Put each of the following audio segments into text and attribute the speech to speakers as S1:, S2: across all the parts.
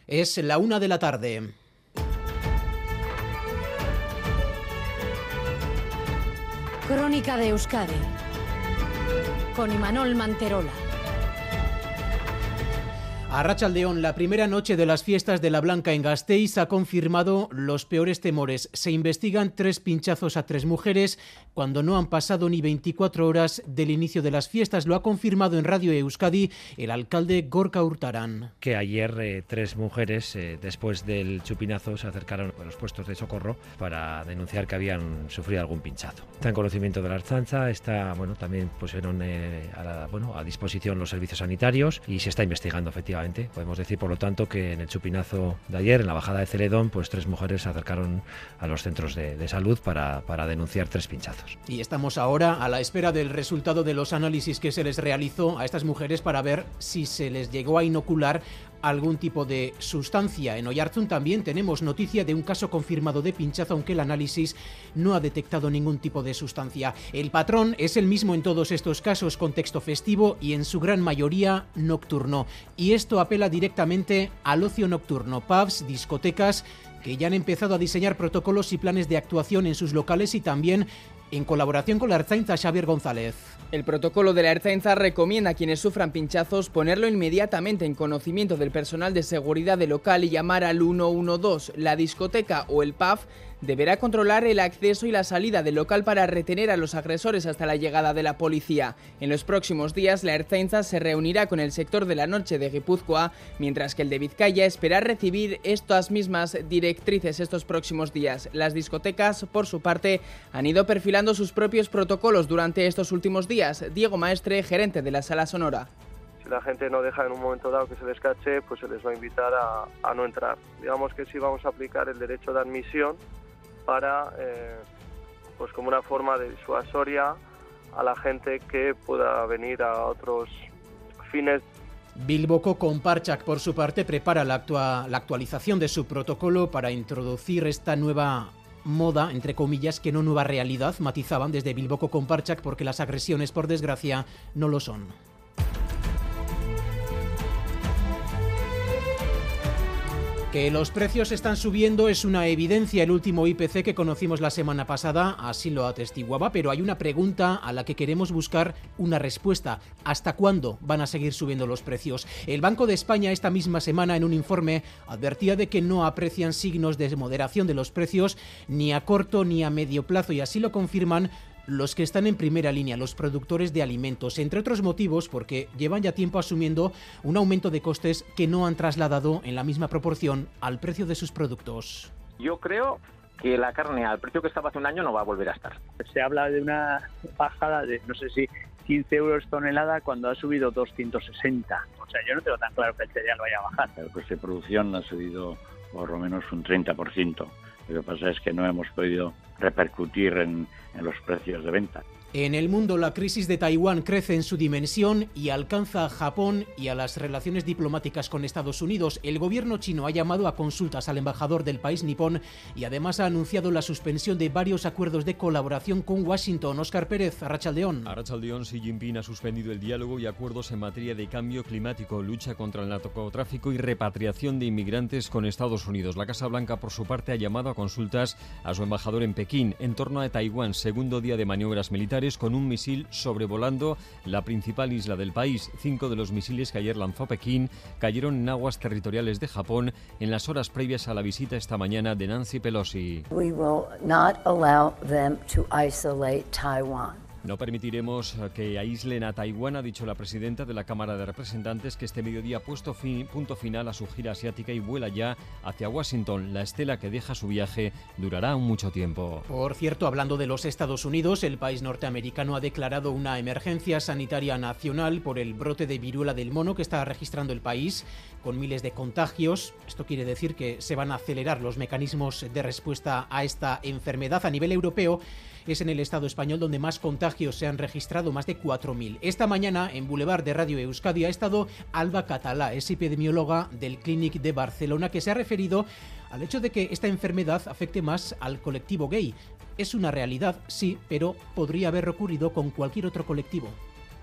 S1: Es la 1 de la tarde.
S2: Crónica de Euskadi con Imanol Manterola.
S1: Arratsaldeon, la primera noche de las fiestas de la Blanca en Gasteiz ha confirmado los peores temores. Se investigan 3 pinchazos a 3 mujeres cuando no han pasado ni 24 horas del inicio de las fiestas. Lo ha confirmado en Radio Euskadi el alcalde Gorka Urtaran.
S3: Que ayer 3 mujeres, después del chupinazo, se acercaron a los puestos de socorro para denunciar que habían sufrido algún pinchazo. Está en conocimiento de la Ertzaintza, también pusieron a disposición los servicios sanitarios y se está investigando efectivamente. Podemos decir, por lo tanto, que en el chupinazo de ayer, en la bajada de Celedón, 3 mujeres se acercaron a los centros de salud para denunciar 3 pinchazos.
S1: Y estamos ahora a la espera del resultado de los análisis que se les realizó a estas mujeres para ver si se les llegó a inocular algún tipo de sustancia. En Oiartzun también tenemos noticia de un caso confirmado de pinchazo, aunque el análisis no ha detectado ningún tipo de sustancia. El patrón es el mismo en todos estos casos, contexto festivo y en su gran mayoría nocturno. Y esto apela directamente al ocio nocturno, pubs, discotecas, que ya han empezado a diseñar protocolos y planes de actuación en sus locales y también en colaboración con la Ertzaintza. Xavier González.
S4: El protocolo de la Ertzaintza recomienda a quienes sufran pinchazos ponerlo inmediatamente en conocimiento del personal de seguridad del local y llamar al 112. La discoteca o el pub deberá controlar el acceso y la salida del local para retener a los agresores hasta la llegada de la policía. En los próximos días, la Ertzaintza se reunirá con el sector de la noche de Guipúzcoa, mientras que el de Vizcaya espera recibir estas mismas directrices estos próximos días. Las discotecas, por su parte, han ido perfilando sus propios protocolos durante estos últimos días. Diego Maestre, gerente de la Sala Sonora.
S5: Si la gente no deja en un momento dado que se les cache, pues se les va a invitar a no entrar. Digamos que sí vamos a aplicar el derecho de admisión para, como una forma de disuasoria a la gente que pueda venir a otros fines.
S1: Bilboko Konpartsak, por su parte, prepara la actualización de su protocolo para introducir esta nueva moda, entre comillas, que no nueva realidad, matizaban desde Bilboko Konpartsak, porque las agresiones, por desgracia, no lo son. Que los precios están subiendo es una evidencia. El último IPC que conocimos la semana pasada así lo atestiguaba, pero hay una pregunta a la que queremos buscar una respuesta. ¿Hasta cuándo van a seguir subiendo los precios? El Banco de España esta misma semana en un informe advertía de que no aprecian signos de moderación de los precios ni a corto ni a medio plazo, y así lo confirman los que están en primera línea, los productores de alimentos, entre otros motivos porque llevan ya tiempo asumiendo un aumento de costes que no han trasladado en la misma proporción al precio de sus productos.
S6: Yo creo que la carne al precio que estaba hace un año no va a volver a estar.
S7: Se habla de una bajada de, no sé si 15 euros tonelada cuando ha subido 260. O sea, yo no tengo tan claro que el cereal vaya a bajar.
S8: El coste de producción ha subido por lo menos un 30%. Lo que pasa es que no hemos podido repercutir en los precios de venta.
S1: En el mundo, la crisis de Taiwán crece en su dimensión y alcanza a Japón y a las relaciones diplomáticas con Estados Unidos. El gobierno chino ha llamado a consultas al embajador del país nipón y además ha anunciado la suspensión de varios acuerdos de colaboración con Washington. Óscar Pérez, Arratsaldeon.
S9: Arratsaldeon, Xi Jinping ha suspendido el diálogo y acuerdos en materia de cambio climático, lucha contra el narcotráfico y repatriación de inmigrantes con Estados Unidos. La Casa Blanca, por su parte, ha llamado a consultas a su embajador en Pekín en torno a Taiwán, segundo día de maniobras militares con un misil sobrevolando la principal isla del país. 5 de los misiles que ayer lanzó Pekín cayeron en aguas territoriales de Japón en las horas previas a la visita esta mañana de Nancy Pelosi.
S10: We will not allow them to isolate Taiwan.
S9: No permitiremos que aíslen a Taiwán, ha dicho la presidenta de la Cámara de Representantes, que este mediodía ha puesto punto final a su gira asiática y vuela ya hacia Washington. La estela que deja su viaje durará aún mucho tiempo.
S1: Por cierto, hablando de los Estados Unidos, el país norteamericano ha declarado una emergencia sanitaria nacional por el brote de viruela del mono que está registrando el país, con miles de contagios. Esto quiere decir que se van a acelerar los mecanismos de respuesta a esta enfermedad. A nivel europeo, es en el Estado español donde más contagios se han registrado, más de 4.000. Esta mañana, en Boulevard de Radio Euskadi, ha estado Alba Catalá, es epidemióloga del Clínic de Barcelona, que se ha referido al hecho de que esta enfermedad afecte más al colectivo gay. Es una realidad, sí, pero podría haber ocurrido con cualquier otro colectivo.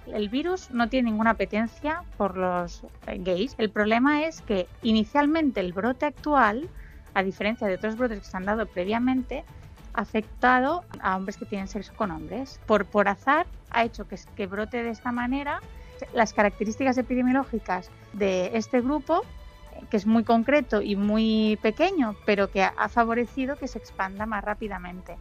S11: El virus no tiene ninguna apetencia por los gays. El problema es que inicialmente el brote actual, a diferencia de otros brotes que se han dado previamente, ha afectado a hombres que tienen sexo con hombres. Por azar ha hecho que brote de esta manera. Las características epidemiológicas de este grupo, que es muy concreto y muy pequeño, pero que ha favorecido que se expanda más rápidamente.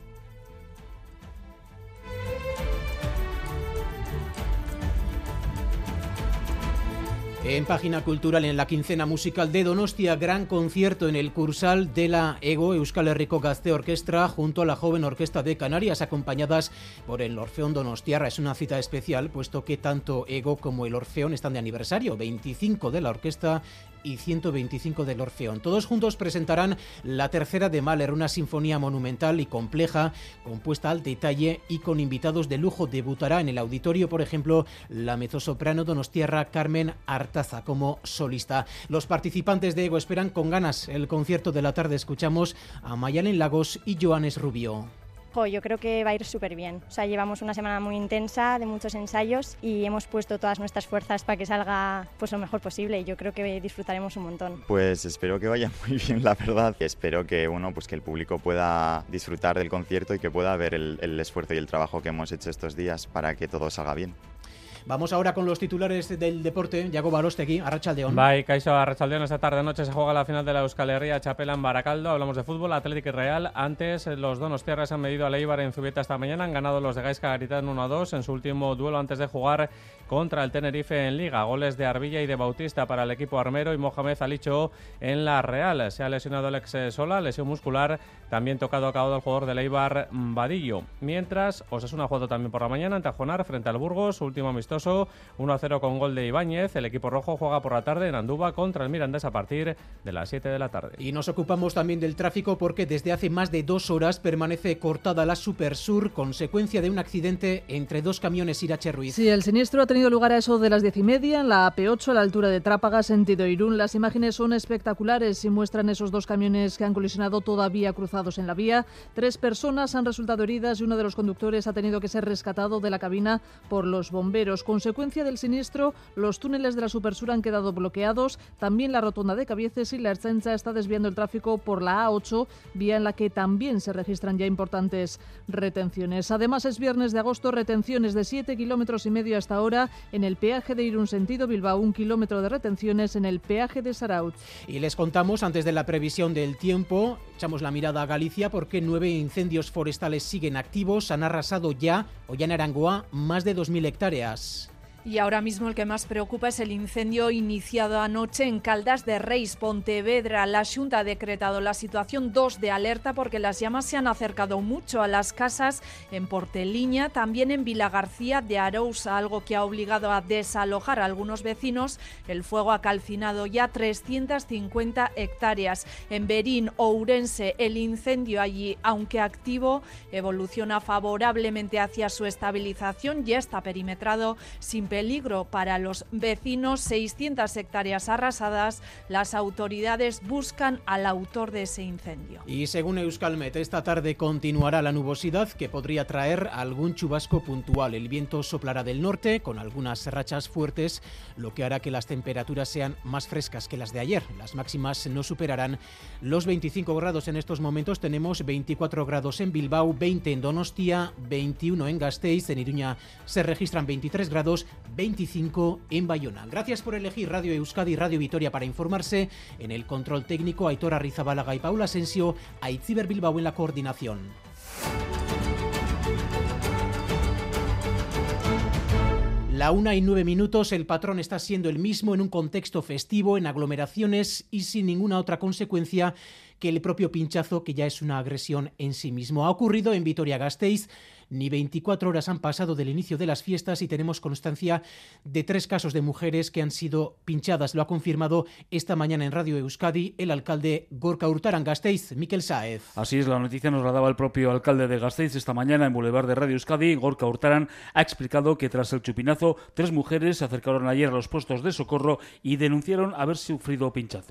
S1: En Página Cultural, en la quincena musical de Donostia, gran concierto en el Cursal de la EGO, Euskal Herriko Gazte Orkestra, junto a la Joven Orquesta de Canarias, acompañadas por el Orfeón Donostiarra. Es una cita especial, puesto que tanto EGO como el Orfeón están de aniversario, 25 de la orquesta y 125 del Orfeón. Todos juntos presentarán la tercera de Mahler, una sinfonía monumental y compleja, compuesta al detalle y con invitados de lujo. Debutará en el auditorio, por ejemplo, la mezzosoprano donostiarra Carmen Artaza como solista. Los participantes de EGO esperan con ganas el concierto de la tarde. Escuchamos a Mayalen Lagos y Joanes Rubio.
S12: Yo creo que va a ir súper bien. Llevamos una semana muy intensa, de muchos ensayos, y hemos puesto todas nuestras fuerzas para que salga lo mejor posible, y yo creo que disfrutaremos un montón.
S13: Pues espero que vaya muy bien, la verdad. Espero que que el público pueda disfrutar del concierto y que pueda ver el esfuerzo y el trabajo que hemos hecho estos días para que todo salga bien.
S1: Vamos ahora con los titulares del deporte. Yago Barostegui, Arratsaldeon.
S14: Bai, kaixo, Arratsaldeon. Esta tarde-noche se juega la final de la Euskal Herria Txapela en Barakaldo. Hablamos de fútbol, Atlético y Real. Antes, los donostiarras han medido al Eibar en Zubieta esta mañana. Han ganado los de Gaizka Garitán 1-2 en su último duelo antes de jugar contra el Tenerife en Liga. Goles de Arbilla y de Bautista para el equipo armero y Mohamed Alicho en la Real. Se ha lesionado Alex Sola, lesión muscular. También tocado a cabo del jugador del Eibar, Vadillo. Mientras, Osasuna ha jugado también por la mañana en Tajonar frente al Burgos. Su último amistoso 1-0 con gol de Ibáñez. El equipo rojo juega por la tarde en Andúba contra el Mirandés a partir de las 7 de la tarde.
S1: Y nos ocupamos también del tráfico, porque desde hace más de 2 horas permanece cortada la Supersur, consecuencia de un accidente entre 2 camiones Irache-Ruiz.
S15: Sí, el siniestro ha tenido lugar a eso de las 10:30 en la AP8 a la altura de Trápaga, sentido Irún. Las imágenes son espectaculares y muestran esos 2 camiones que han colisionado todavía cruzados en la vía. 3 personas han resultado heridas y uno de los conductores ha tenido que ser rescatado de la cabina por los bomberos. Consecuencia del siniestro, los túneles de la Supersur han quedado bloqueados, también la rotonda de Cabieces, y la Ertzaintza está desviando el tráfico por la A8, vía en la que también se registran ya importantes retenciones. Además, es viernes de agosto, retenciones de 7,5 kilómetros hasta ahora en el peaje de Irún sentido Bilbao, 1 kilómetro de retenciones en el peaje de Saraut.
S1: Y les contamos, antes de la previsión del tiempo, echamos la mirada a Galicia, porque 9 incendios forestales siguen activos. Han arrasado ya, hoy en Arangoa, más de 2.000 hectáreas.
S16: Y ahora mismo el que más preocupa es el incendio iniciado anoche en Caldas de Reis, Pontevedra. La Xunta ha decretado la situación 2 de alerta porque las llamas se han acercado mucho a las casas en Porteliña, también en Vilagarcía de Arousa, algo que ha obligado a desalojar a algunos vecinos. El fuego ha calcinado ya 350 hectáreas. En Berín, Ourense, el incendio allí, aunque activo, evoluciona favorablemente hacia su estabilización. Ya está perimetrado sin peligro para los vecinos, 600 hectáreas arrasadas. Las autoridades buscan al autor de ese incendio.
S1: Y según Euskalmet, esta tarde continuará la nubosidad, que podría traer algún chubasco puntual. El viento soplará del norte con algunas rachas fuertes, lo que hará que las temperaturas sean más frescas que las de ayer. Las máximas no superarán los 25 grados. En estos momentos tenemos 24 grados en Bilbao, 20 en Donostia, 21 en Gasteiz. En Iruña se registran 23 grados, 25 en Bayona. Gracias por elegir Radio Euskadi y Radio Vitoria para informarse. En el control técnico, Aitor Arrizabalaga y Paula Asensio, Aitziber Bilbao en la coordinación. La 1:09, el patrón está siendo el mismo en un contexto festivo, en aglomeraciones y sin ninguna otra consecuencia que el propio pinchazo, que ya es una agresión en sí mismo. Ha ocurrido en Vitoria-Gasteiz. Ni 24 horas han pasado del inicio de las fiestas y tenemos constancia de 3 casos de mujeres que han sido pinchadas. Lo ha confirmado esta mañana en Radio Euskadi el alcalde Gorka Urtaran. Gasteiz, Mikel Sáez.
S17: Así es, la noticia nos la daba el propio alcalde de Gasteiz esta mañana en Boulevard de Radio Euskadi. Gorka Urtaran ha explicado que tras el chupinazo, 3 mujeres se acercaron ayer a los puestos de socorro y denunciaron haber sufrido pinchazos.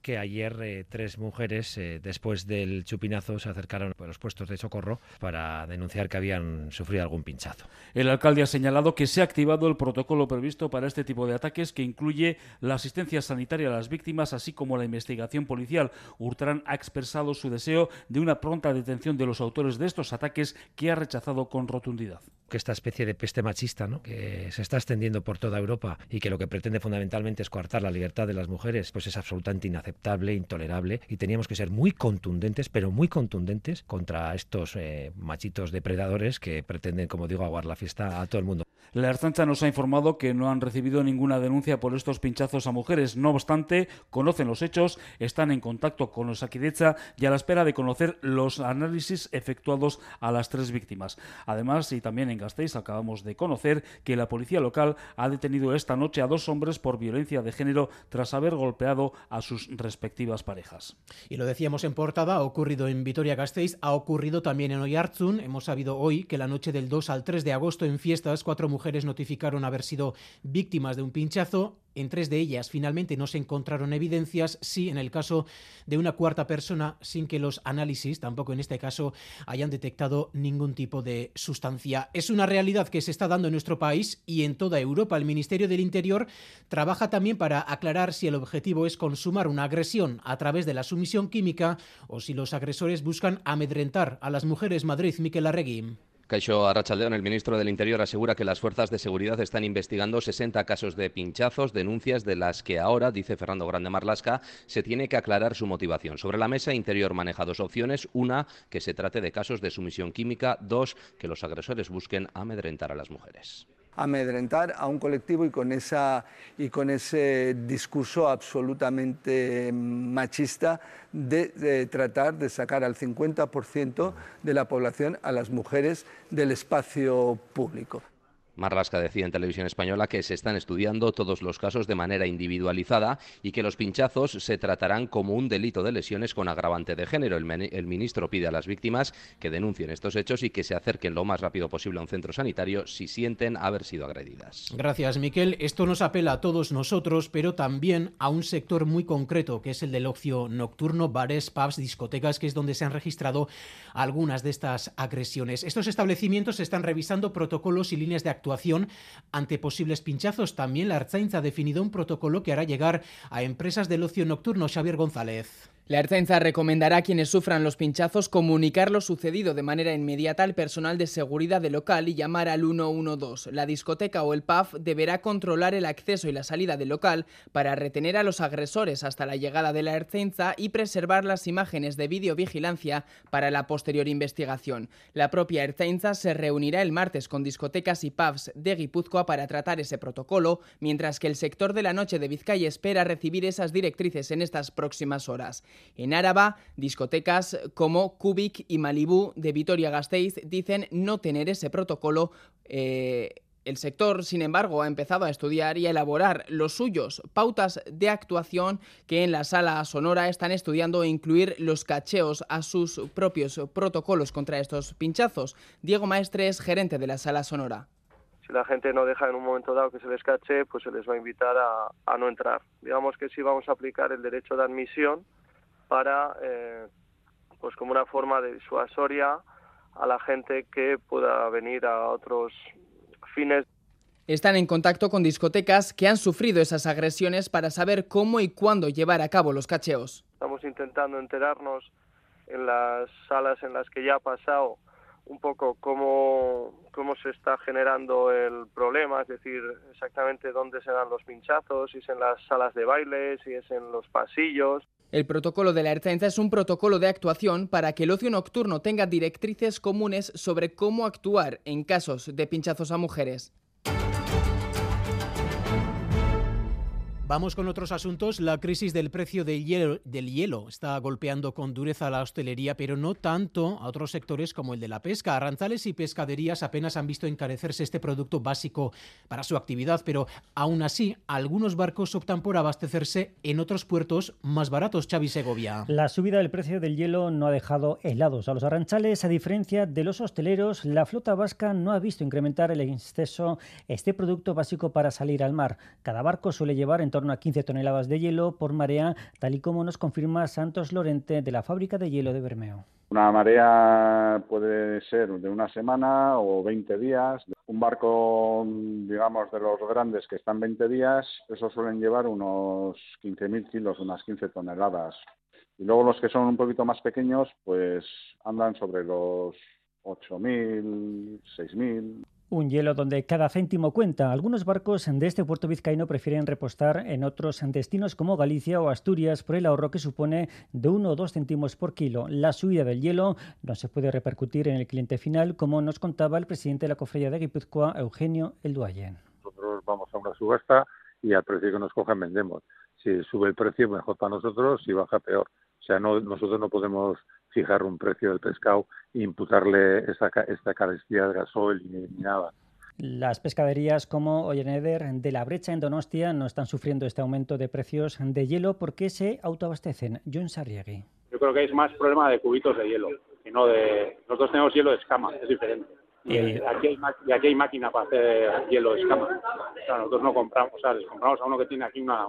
S3: que ayer 3 mujeres, después del chupinazo, se acercaron a los puestos de socorro para denunciar que habían sufrido algún pinchazo.
S17: El alcalde ha señalado que se ha activado el protocolo previsto para este tipo de ataques, que incluye la asistencia sanitaria a las víctimas, así como la investigación policial. Hurtarán ha expresado su deseo de una pronta detención de los autores de estos ataques, que ha rechazado con rotundidad.
S3: Que esta especie de peste machista, ¿no?, que se está extendiendo por toda Europa y que lo que pretende fundamentalmente es coartar la libertad de las mujeres, pues es absolutamente inaceptable, intolerable, y teníamos que ser muy contundentes, pero muy contundentes contra estos machitos depredadores que pretenden, como digo, aguar la fiesta a todo el mundo.
S17: La Ertzaintza nos ha informado que no han recibido ninguna denuncia por estos pinchazos a mujeres. No obstante, conocen los hechos, están en contacto con Osakidetza y a la espera de conocer los análisis efectuados a las 3 víctimas. Además, y también en Gasteiz, acabamos de conocer que la policía local ha detenido esta noche a 2 hombres por violencia de género tras haber golpeado a sus respectivas parejas.
S1: Y lo decíamos en portada, ha ocurrido en Vitoria-Gasteiz, ha ocurrido también en Oiartzun. Hemos sabido hoy que la noche del 2 al 3 de agosto en fiestas, 4 mujeres notificaron haber sido víctimas de un pinchazo. En 3 de ellas finalmente no se encontraron evidencias, sí en el caso de una 4ª persona, sin que los análisis, tampoco en este caso, hayan detectado ningún tipo de sustancia. Es una realidad que se está dando en nuestro país y en toda Europa. El Ministerio del Interior trabaja también para aclarar si el objetivo es consumar una agresión a través de la sumisión química o si los agresores buscan amedrentar a las mujeres. Madrid, Mikel Arregui.
S18: Kaixo Arratsaldeon, el ministro del Interior asegura que las fuerzas de seguridad están investigando 60 casos de pinchazos, denuncias de las que ahora, dice Fernando Grande Marlaska, se tiene que aclarar su motivación. Sobre la mesa, Interior maneja 2 opciones: una, que se trate de casos de sumisión química; 2, que los agresores busquen amedrentar a las mujeres.
S19: Amedrentar a un colectivo y con ese discurso absolutamente machista de tratar de sacar al 50% de la población, a las mujeres, del espacio público.
S18: Marlaska decía en Televisión Española que se están estudiando todos los casos de manera individualizada y que los pinchazos se tratarán como un delito de lesiones con agravante de género. El ministro pide a las víctimas que denuncien estos hechos y que se acerquen lo más rápido posible a un centro sanitario si sienten haber sido agredidas.
S1: Gracias, Miquel. Esto nos apela a todos nosotros, pero también a un sector muy concreto, que es el del ocio nocturno, bares, pubs, discotecas, que es donde se han registrado algunas de estas agresiones. Estos establecimientos están revisando protocolos y líneas de actuación ante posibles pinchazos. También la Ertzaintza ha definido un protocolo que hará llegar a empresas del ocio nocturno. Xavier González.
S4: La Ertzaintza recomendará a quienes sufran los pinchazos comunicar lo sucedido de manera inmediata al personal de seguridad del local y llamar al 112. La discoteca o el pub deberá controlar el acceso y la salida del local para retener a los agresores hasta la llegada de la Ertzaintza y preservar las imágenes de videovigilancia para la posterior investigación. La propia Ertzaintza se reunirá el martes con discotecas y pubs de Guipúzcoa para tratar ese protocolo, mientras que el sector de la noche de Vizcaya espera recibir esas directrices en estas próximas horas. En Áraba, discotecas como Cubic y Malibú de Vitoria-Gasteiz dicen no tener ese protocolo. El sector, sin embargo, ha empezado a estudiar y a elaborar los suyos, pautas de actuación que en la Sala Sonora están estudiando incluir los cacheos a sus propios protocolos contra estos pinchazos. Diego Maestre es gerente de la Sala Sonora.
S5: Si la gente no deja en un momento dado que se les cache, pues se les va a invitar a no entrar. Digamos que sí vamos a aplicar el derecho de admisión para, pues como una forma de disuasoria a la gente que pueda venir a otros fines.
S4: Están en contacto con discotecas que han sufrido esas agresiones para saber cómo y cuándo llevar a cabo los cacheos.
S5: Estamos intentando enterarnos en las salas en las que ya ha pasado un poco cómo se está generando el problema, es decir, exactamente dónde se dan los pinchazos, si es en las salas de baile, si es en los pasillos.
S4: El protocolo de la Ertzaintza es un protocolo de actuación para que el ocio nocturno tenga directrices comunes sobre cómo actuar en casos de pinchazos a mujeres.
S1: Vamos con otros asuntos. La crisis del precio del hielo está golpeando con dureza a la hostelería, pero no tanto a otros sectores como el de la pesca. Arranzales y pescaderías apenas han visto encarecerse este producto básico para su actividad, pero aún así algunos barcos optan por abastecerse en otros puertos más baratos. Xavi Segovia.
S20: La subida del precio del hielo no ha dejado helados a los arranchales. A diferencia de los hosteleros, la flota vasca no ha visto incrementar el exceso este producto básico para salir al mar. Cada barco suele llevar en torno a 15 toneladas de hielo por marea, tal y como nos confirma Santos Lorente de la fábrica de hielo de Bermeo.
S21: Una marea puede ser de una semana o 20 días. Un barco, digamos, de los grandes que están 20 días, esos suelen llevar unos 15.000 kilos, unas 15 toneladas. Y luego los que son un poquito más pequeños, pues andan sobre los 8.000, 6.000.
S20: Un hielo donde cada céntimo cuenta. Algunos barcos de este puerto vizcaíno prefieren repostar en otros destinos como Galicia o Asturias por el ahorro que supone de 1 o 2 céntimos por kilo. La subida del hielo no se puede repercutir en el cliente final, como nos contaba el presidente de la Cofradía de Guipúzcoa, Eugenio Elduayen.
S22: Nosotros vamos a una subasta y al precio que nos cojan vendemos. Si sube el precio, mejor para nosotros, si baja, peor. O sea, nosotros no podemos fijar un precio del pescado e imputarle esta carestía de gasoil ni nada.
S20: Las pescaderías como Olleneder de la Brecha en Donostia no están sufriendo este aumento de precios de hielo porque se autoabastecen. John Sarriegui.
S23: Yo creo que es más problema de cubitos de hielo, que no de... Nosotros tenemos hielo de escama, es diferente. Y aquí hay máquina para hacer hielo de escama. O sea, nosotros no compramos, o sea, les compramos a uno que tiene aquí una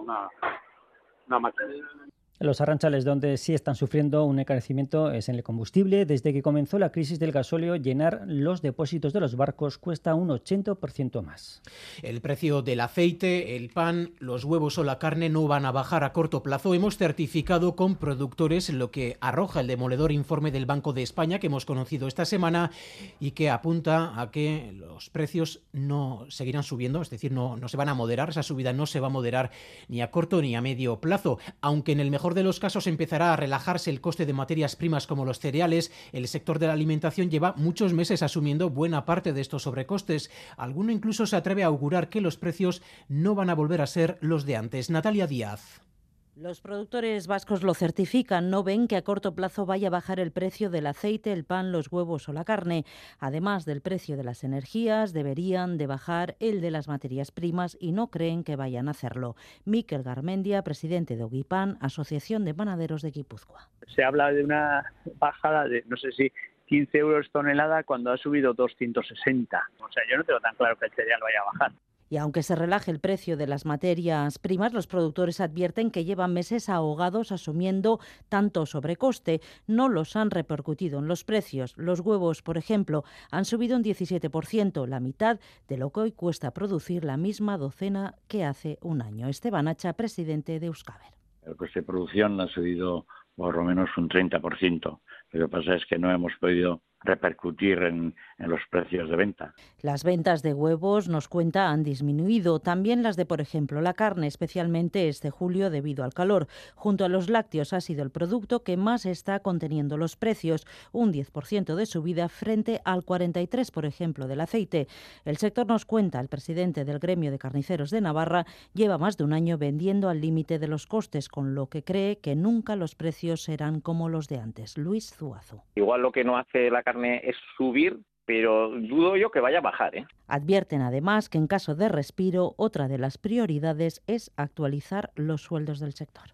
S23: máquina.
S20: Los arranchales donde sí están sufriendo un encarecimiento es en el combustible. Desde que comenzó la crisis del gasóleo, llenar los depósitos de los barcos cuesta un 80% más.
S1: El precio del aceite, el pan, los huevos o la carne no van a bajar a corto plazo. Hemos certificado con productores lo que arroja el demoledor informe del Banco de España que hemos conocido esta semana y que apunta a que los precios no seguirán subiendo, es decir, no se van a moderar. Esa subida no se va a moderar ni a corto ni a medio plazo, aunque en el mejor de los casos empezará a relajarse el coste de materias primas como los cereales. El sector de la alimentación lleva muchos meses asumiendo buena parte de estos sobrecostes. Alguno incluso se atreve a augurar que los precios no van a volver a ser los de antes. Natalia Díaz.
S24: Los productores vascos lo certifican, no ven que a corto plazo vaya a bajar el precio del aceite, el pan, los huevos o la carne. Además del precio de las energías, deberían de bajar el de las materias primas y no creen que vayan a hacerlo. Mikel Garmendia, presidente de Ogipan, Asociación de Panaderos de Guipúzcoa.
S7: Se habla de una bajada de, no sé si 15 euros tonelada cuando ha subido 260. O sea, yo no tengo tan claro que el cereal vaya a bajar.
S24: Y aunque se relaje el precio de las materias primas, los productores advierten que llevan meses ahogados asumiendo tanto sobrecoste. No los han repercutido en los precios. Los huevos, por ejemplo, han subido un 17%, la mitad de lo que hoy cuesta producir la misma docena que hace un año. Esteban Hacha, presidente de Euskaber.
S8: El coste de producción ha subido por lo menos un 30%. Lo que pasa es que no hemos podido repercutir en los precios de venta.
S24: Las ventas de huevos, nos cuenta, han disminuido. También las de, por ejemplo, la carne, especialmente este julio debido al calor. Junto a los lácteos ha sido el producto que más está conteniendo los precios, un 10% de subida frente al 43%, por ejemplo, del aceite. El sector, nos cuenta el presidente del gremio de carniceros de Navarra, lleva más de un año vendiendo al límite de los costes, con lo que cree que nunca los precios serán como los de antes. Luis Zuazo.
S6: Igual lo que no hace la carne es subir, pero dudo yo que vaya a bajar, ¿eh?
S24: Advierten además que en caso de respiro, otra de las prioridades es actualizar los sueldos del sector.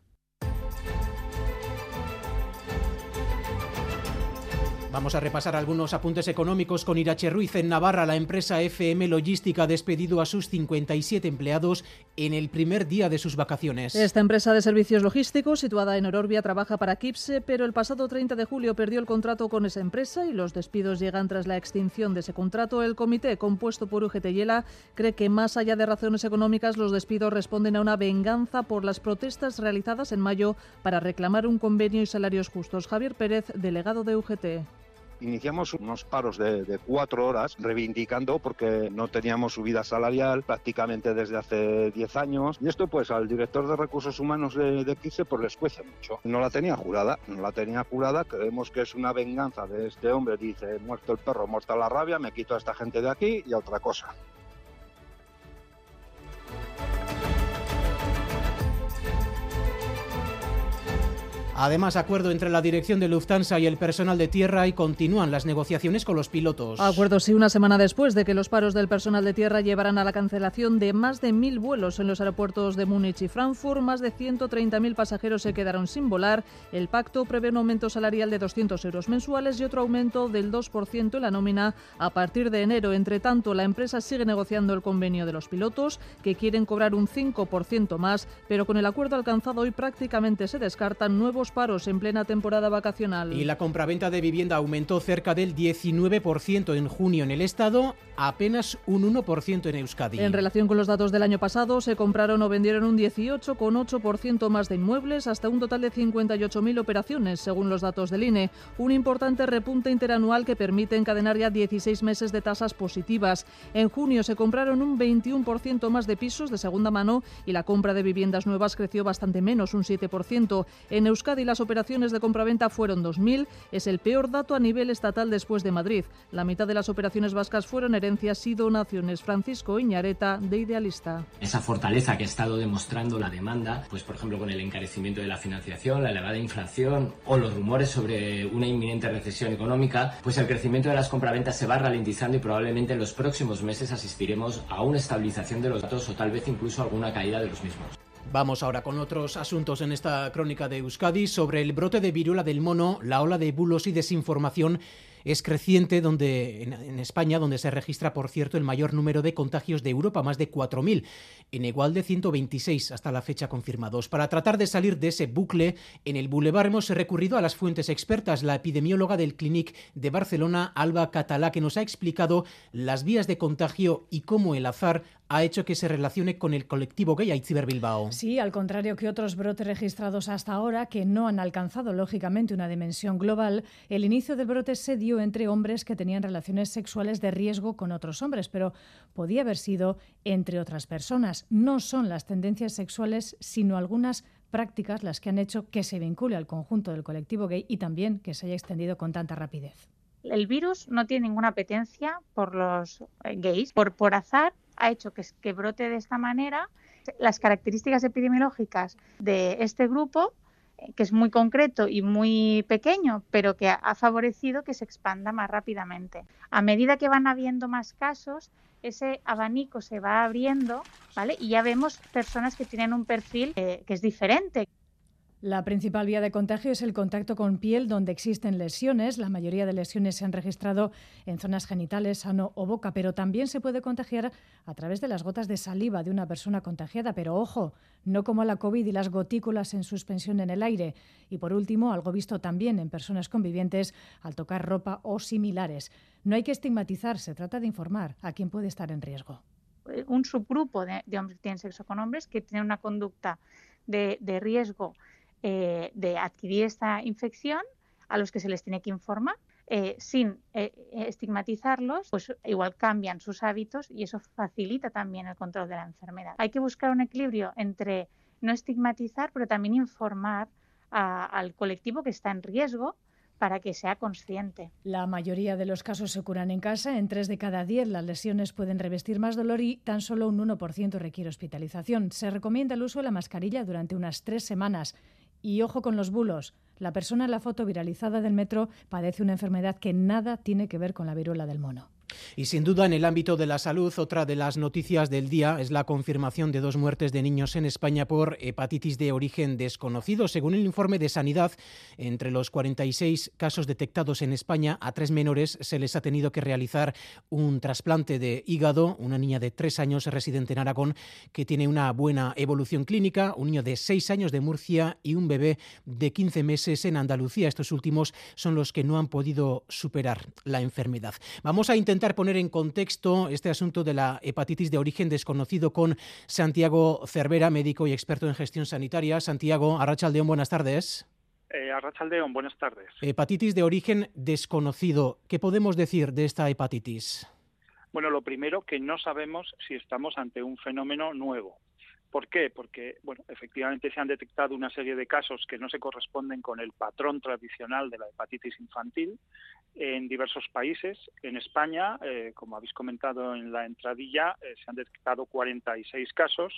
S1: Vamos a repasar algunos apuntes económicos con Irache Ruiz. En Navarra, la empresa FM Logística ha despedido a sus 57 empleados en el primer día de sus vacaciones.
S15: Esta empresa de servicios logísticos, situada en Ororbia, trabaja para Kipse, pero el pasado 30 de julio perdió el contrato con esa empresa y los despidos llegan tras la extinción de ese contrato. El comité, compuesto por UGT y ELA, cree que más allá de razones económicas, los despidos responden a una venganza por las protestas realizadas en mayo para reclamar un convenio y salarios justos. Javier Pérez, delegado de UGT.
S25: Iniciamos unos paros de 4 horas reivindicando porque no teníamos subida salarial prácticamente desde hace 10 años y esto pues al director de recursos humanos de Kipse pues les cuece mucho. No la tenía jurada, creemos que es una venganza de este hombre, dice muerto el perro, muerta la rabia, me quito a esta gente de aquí y a otra cosa.
S1: Además, acuerdo entre la dirección de Lufthansa y el personal de tierra y continúan las negociaciones con los pilotos.
S15: Acuerdo sí, una semana después de que los paros del personal de tierra llevaran a la cancelación de más de 1.000 vuelos en los aeropuertos de Múnich y Frankfurt, más de 130.000 pasajeros se quedaron sin volar. El pacto prevé un aumento salarial de 200 euros mensuales y otro aumento del 2% en la nómina a partir de enero. Entre tanto, la empresa sigue negociando el convenio de los pilotos, que quieren cobrar un 5% más, pero con el acuerdo alcanzado hoy prácticamente se descartan nuevos paros en plena temporada vacacional.
S1: Y la compraventa de vivienda aumentó cerca del 19% en junio en el Estado, apenas un 1% en Euskadi.
S15: En relación con los datos del año pasado, se compraron o vendieron un 18,8% más de inmuebles, hasta un total de 58.000 operaciones, según los datos del INE. Un importante repunte interanual que permite encadenar ya 16 meses de tasas positivas. En junio se compraron un 21% más de pisos de segunda mano y la compra de viviendas nuevas creció bastante menos, un 7%. En Euskadi las operaciones de compraventa fueron 2.000, es el peor dato a nivel estatal después de Madrid. La mitad de las operaciones vascas fueron herencias y donaciones. Francisco Iñareta, de Idealista.
S2: Esa fortaleza que ha estado demostrando la demanda, pues por ejemplo con el encarecimiento de la financiación, la elevada inflación o los rumores sobre una inminente recesión económica, pues el crecimiento de las compraventas se va ralentizando y probablemente en los próximos meses asistiremos a una estabilización de los datos o tal vez incluso alguna caída de los mismos.
S1: Vamos ahora con otros asuntos en esta crónica de Euskadi. Sobre el brote de viruela del mono, la ola de bulos y desinformación es creciente en España, donde se registra, por cierto, el mayor número de contagios de Europa, más de 4.000, en igual de 126 hasta la fecha confirmados. Para tratar de salir de ese bucle, en el Boulevard hemos recurrido a las fuentes expertas, la epidemióloga del Clínic de Barcelona, Alba Catalá, que nos ha explicado las vías de contagio y cómo el azar ha hecho que se relacione con el colectivo gay Aitziber Bilbao.
S9: Sí, al contrario que otros brotes registrados hasta ahora, que no han alcanzado lógicamente una dimensión global, el inicio del brote se dio entre hombres que tenían relaciones sexuales de riesgo con otros hombres, pero podía haber sido entre otras personas. No son las tendencias sexuales, sino algunas prácticas las que han hecho que se vincule al conjunto del colectivo gay y también que se haya extendido con tanta rapidez.
S10: El virus no tiene ninguna apetencia por los gays. Por azar ha hecho que brote de esta manera. Las características epidemiológicas de este grupo, que es muy concreto y muy pequeño, pero que ha favorecido que se expanda más rápidamente. A medida que van habiendo más casos, ese abanico se va abriendo, ¿vale? Y ya vemos personas que tienen un perfil que es diferente.
S9: La principal vía de contagio es el contacto con piel donde existen lesiones. La mayoría de lesiones se han registrado en zonas genitales, ano o boca, pero también se puede contagiar a través de las gotas de saliva de una persona contagiada. Pero ojo, no como la COVID y las gotículas en suspensión en el aire. Y por último, algo visto también en personas convivientes al tocar ropa o similares. No hay que estigmatizar, se trata de informar a quién puede estar en riesgo.
S10: Un subgrupo de hombres que tienen sexo con hombres que tienen una conducta de riesgo de adquirir esta infección, a los que se les tiene que informar, sin estigmatizarlos, pues igual cambian sus hábitos y eso facilita también el control de la enfermedad. Hay que buscar un equilibrio entre no estigmatizar, pero también informar al colectivo que está en riesgo para que sea consciente.
S9: La mayoría de los casos se curan en casa. En 3 de cada 10 las lesiones pueden revestir más dolor y tan solo un 1% requiere hospitalización. Se recomienda el uso de la mascarilla durante unas 3 semanas. Y ojo con los bulos. La persona en la foto viralizada del metro padece una enfermedad que nada tiene que ver con la viruela del mono.
S1: Y sin duda en el ámbito de la salud, otra de las noticias del día es la confirmación de 2 muertes de niños en España por hepatitis de origen desconocido. Según el informe de Sanidad, entre los 46 casos detectados en España, a 3 menores se les ha tenido que realizar un trasplante de hígado. Una niña de 3 años residente en Aragón que tiene una buena evolución clínica, un niño de 6 años de Murcia y un bebé de 15 meses en Andalucía. Estos últimos son los que no han podido superar la enfermedad. Vamos a intentar poner en contexto este asunto de la hepatitis de origen desconocido con Santiago Cervera, médico y experto en gestión sanitaria. Santiago, Arratsaldeon, buenas tardes.
S11: Arratsaldeon, buenas tardes.
S1: Hepatitis de origen desconocido. ¿Qué podemos decir de esta hepatitis?
S11: Bueno, lo primero, que no sabemos si estamos ante un fenómeno nuevo. ¿Por qué? Porque, bueno, efectivamente se han detectado una serie de casos que no se corresponden con el patrón tradicional de la hepatitis infantil en diversos países. En España, como habéis comentado en la entradilla, se han detectado 46 casos,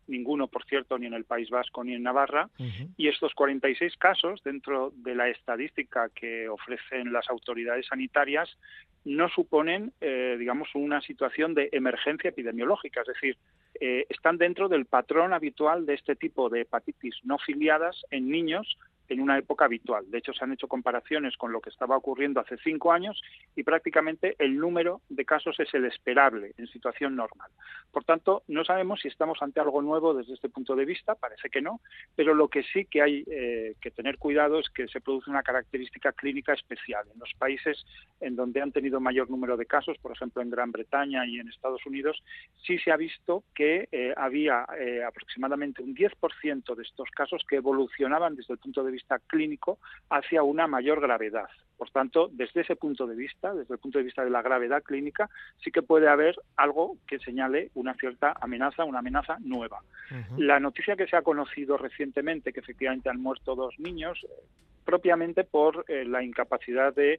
S11: ninguno, por cierto, ni en el País Vasco ni en Navarra, y estos 46 casos, dentro de la estadística que ofrecen las autoridades sanitarias, no suponen, digamos, una situación de emergencia epidemiológica, es decir, están dentro del patrón habitual de este tipo de hepatitis no filiadas en niños en una época habitual. De hecho, se han hecho comparaciones con lo que estaba ocurriendo hace 5 años y prácticamente el número de casos es el esperable en situación normal. Por tanto, no sabemos si estamos ante algo nuevo desde este punto de vista, parece que no, pero lo que sí que hay que tener cuidado es que se produce una característica clínica especial. En los países en donde han tenido mayor número de casos, por ejemplo en Gran Bretaña y en Estados Unidos, sí se ha visto que había aproximadamente un 10% de estos casos que evolucionaban desde el punto de vista clínico hacia una mayor gravedad. Por tanto, desde ese punto de vista, desde el punto de vista de la gravedad clínica, sí que puede haber algo que señale una cierta amenaza, una amenaza nueva. La noticia que se ha conocido recientemente, que efectivamente han muerto 2 niños, propiamente por la incapacidad de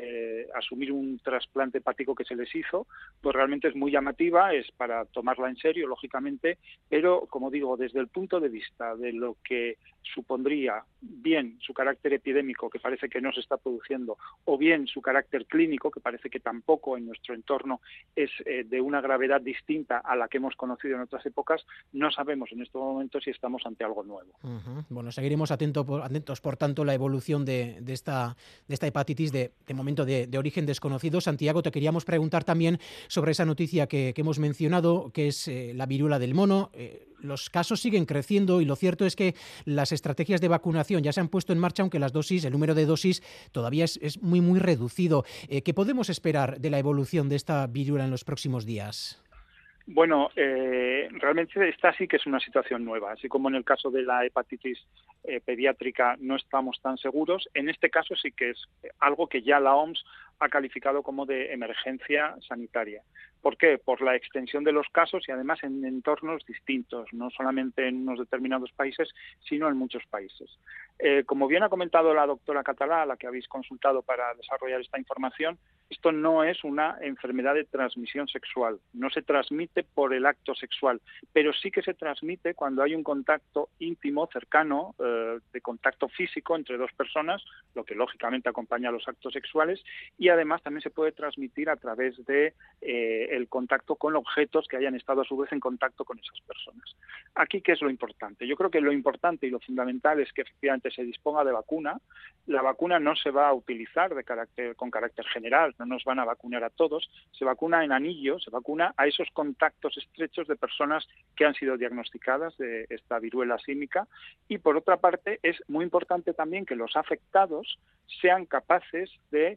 S11: asumir un trasplante hepático que se les hizo, pues realmente es muy llamativa, es para tomarla en serio, lógicamente, pero, como digo, desde el punto de vista de lo que supondría bien su carácter epidémico, que parece que no se está produciendo, o bien su carácter clínico, que parece que tampoco en nuestro entorno es de una gravedad distinta a la que hemos conocido en otras épocas, no sabemos en estos momentos si estamos ante algo nuevo.
S1: Bueno, seguiremos atentos, por tanto, la evolución de esta hepatitis de momento de origen desconocido. Santiago, te queríamos preguntar también sobre esa noticia que hemos mencionado, que es la viruela del mono. Los casos siguen creciendo y lo cierto es que las estrategias de vacunación ya se han puesto en marcha, aunque el número de dosis todavía es muy, muy reducido. ¿Qué podemos esperar de la evolución de esta viruela en los próximos días?
S11: Bueno, realmente esta sí que es una situación nueva. Así como en el caso de la hepatitis pediátrica no estamos tan seguros, en este caso sí que es algo que ya la OMS ha calificado como de emergencia sanitaria. ¿Por qué? Por la extensión de los casos y además en entornos distintos, no solamente en unos determinados países, sino en muchos países. Como bien ha comentado la doctora Català, a la que habéis consultado para desarrollar esta información, esto no es una enfermedad de transmisión sexual, no se transmite por el acto sexual, pero sí que se transmite cuando hay un contacto íntimo, cercano, de contacto físico entre 2 personas, lo que lógicamente acompaña a los actos sexuales, y además también se puede transmitir a través de el contacto con objetos que hayan estado a su vez en contacto con esas personas. Aquí, ¿qué es lo importante? Yo creo que lo importante y lo fundamental es que efectivamente se disponga de vacuna. La vacuna no se va a utilizar con carácter general, no nos van a vacunar a todos, se vacuna en anillo, se vacuna a esos contactos estrechos de personas que han sido diagnosticadas de esta viruela símica, y por otra parte es muy importante también que los afectados sean capaces de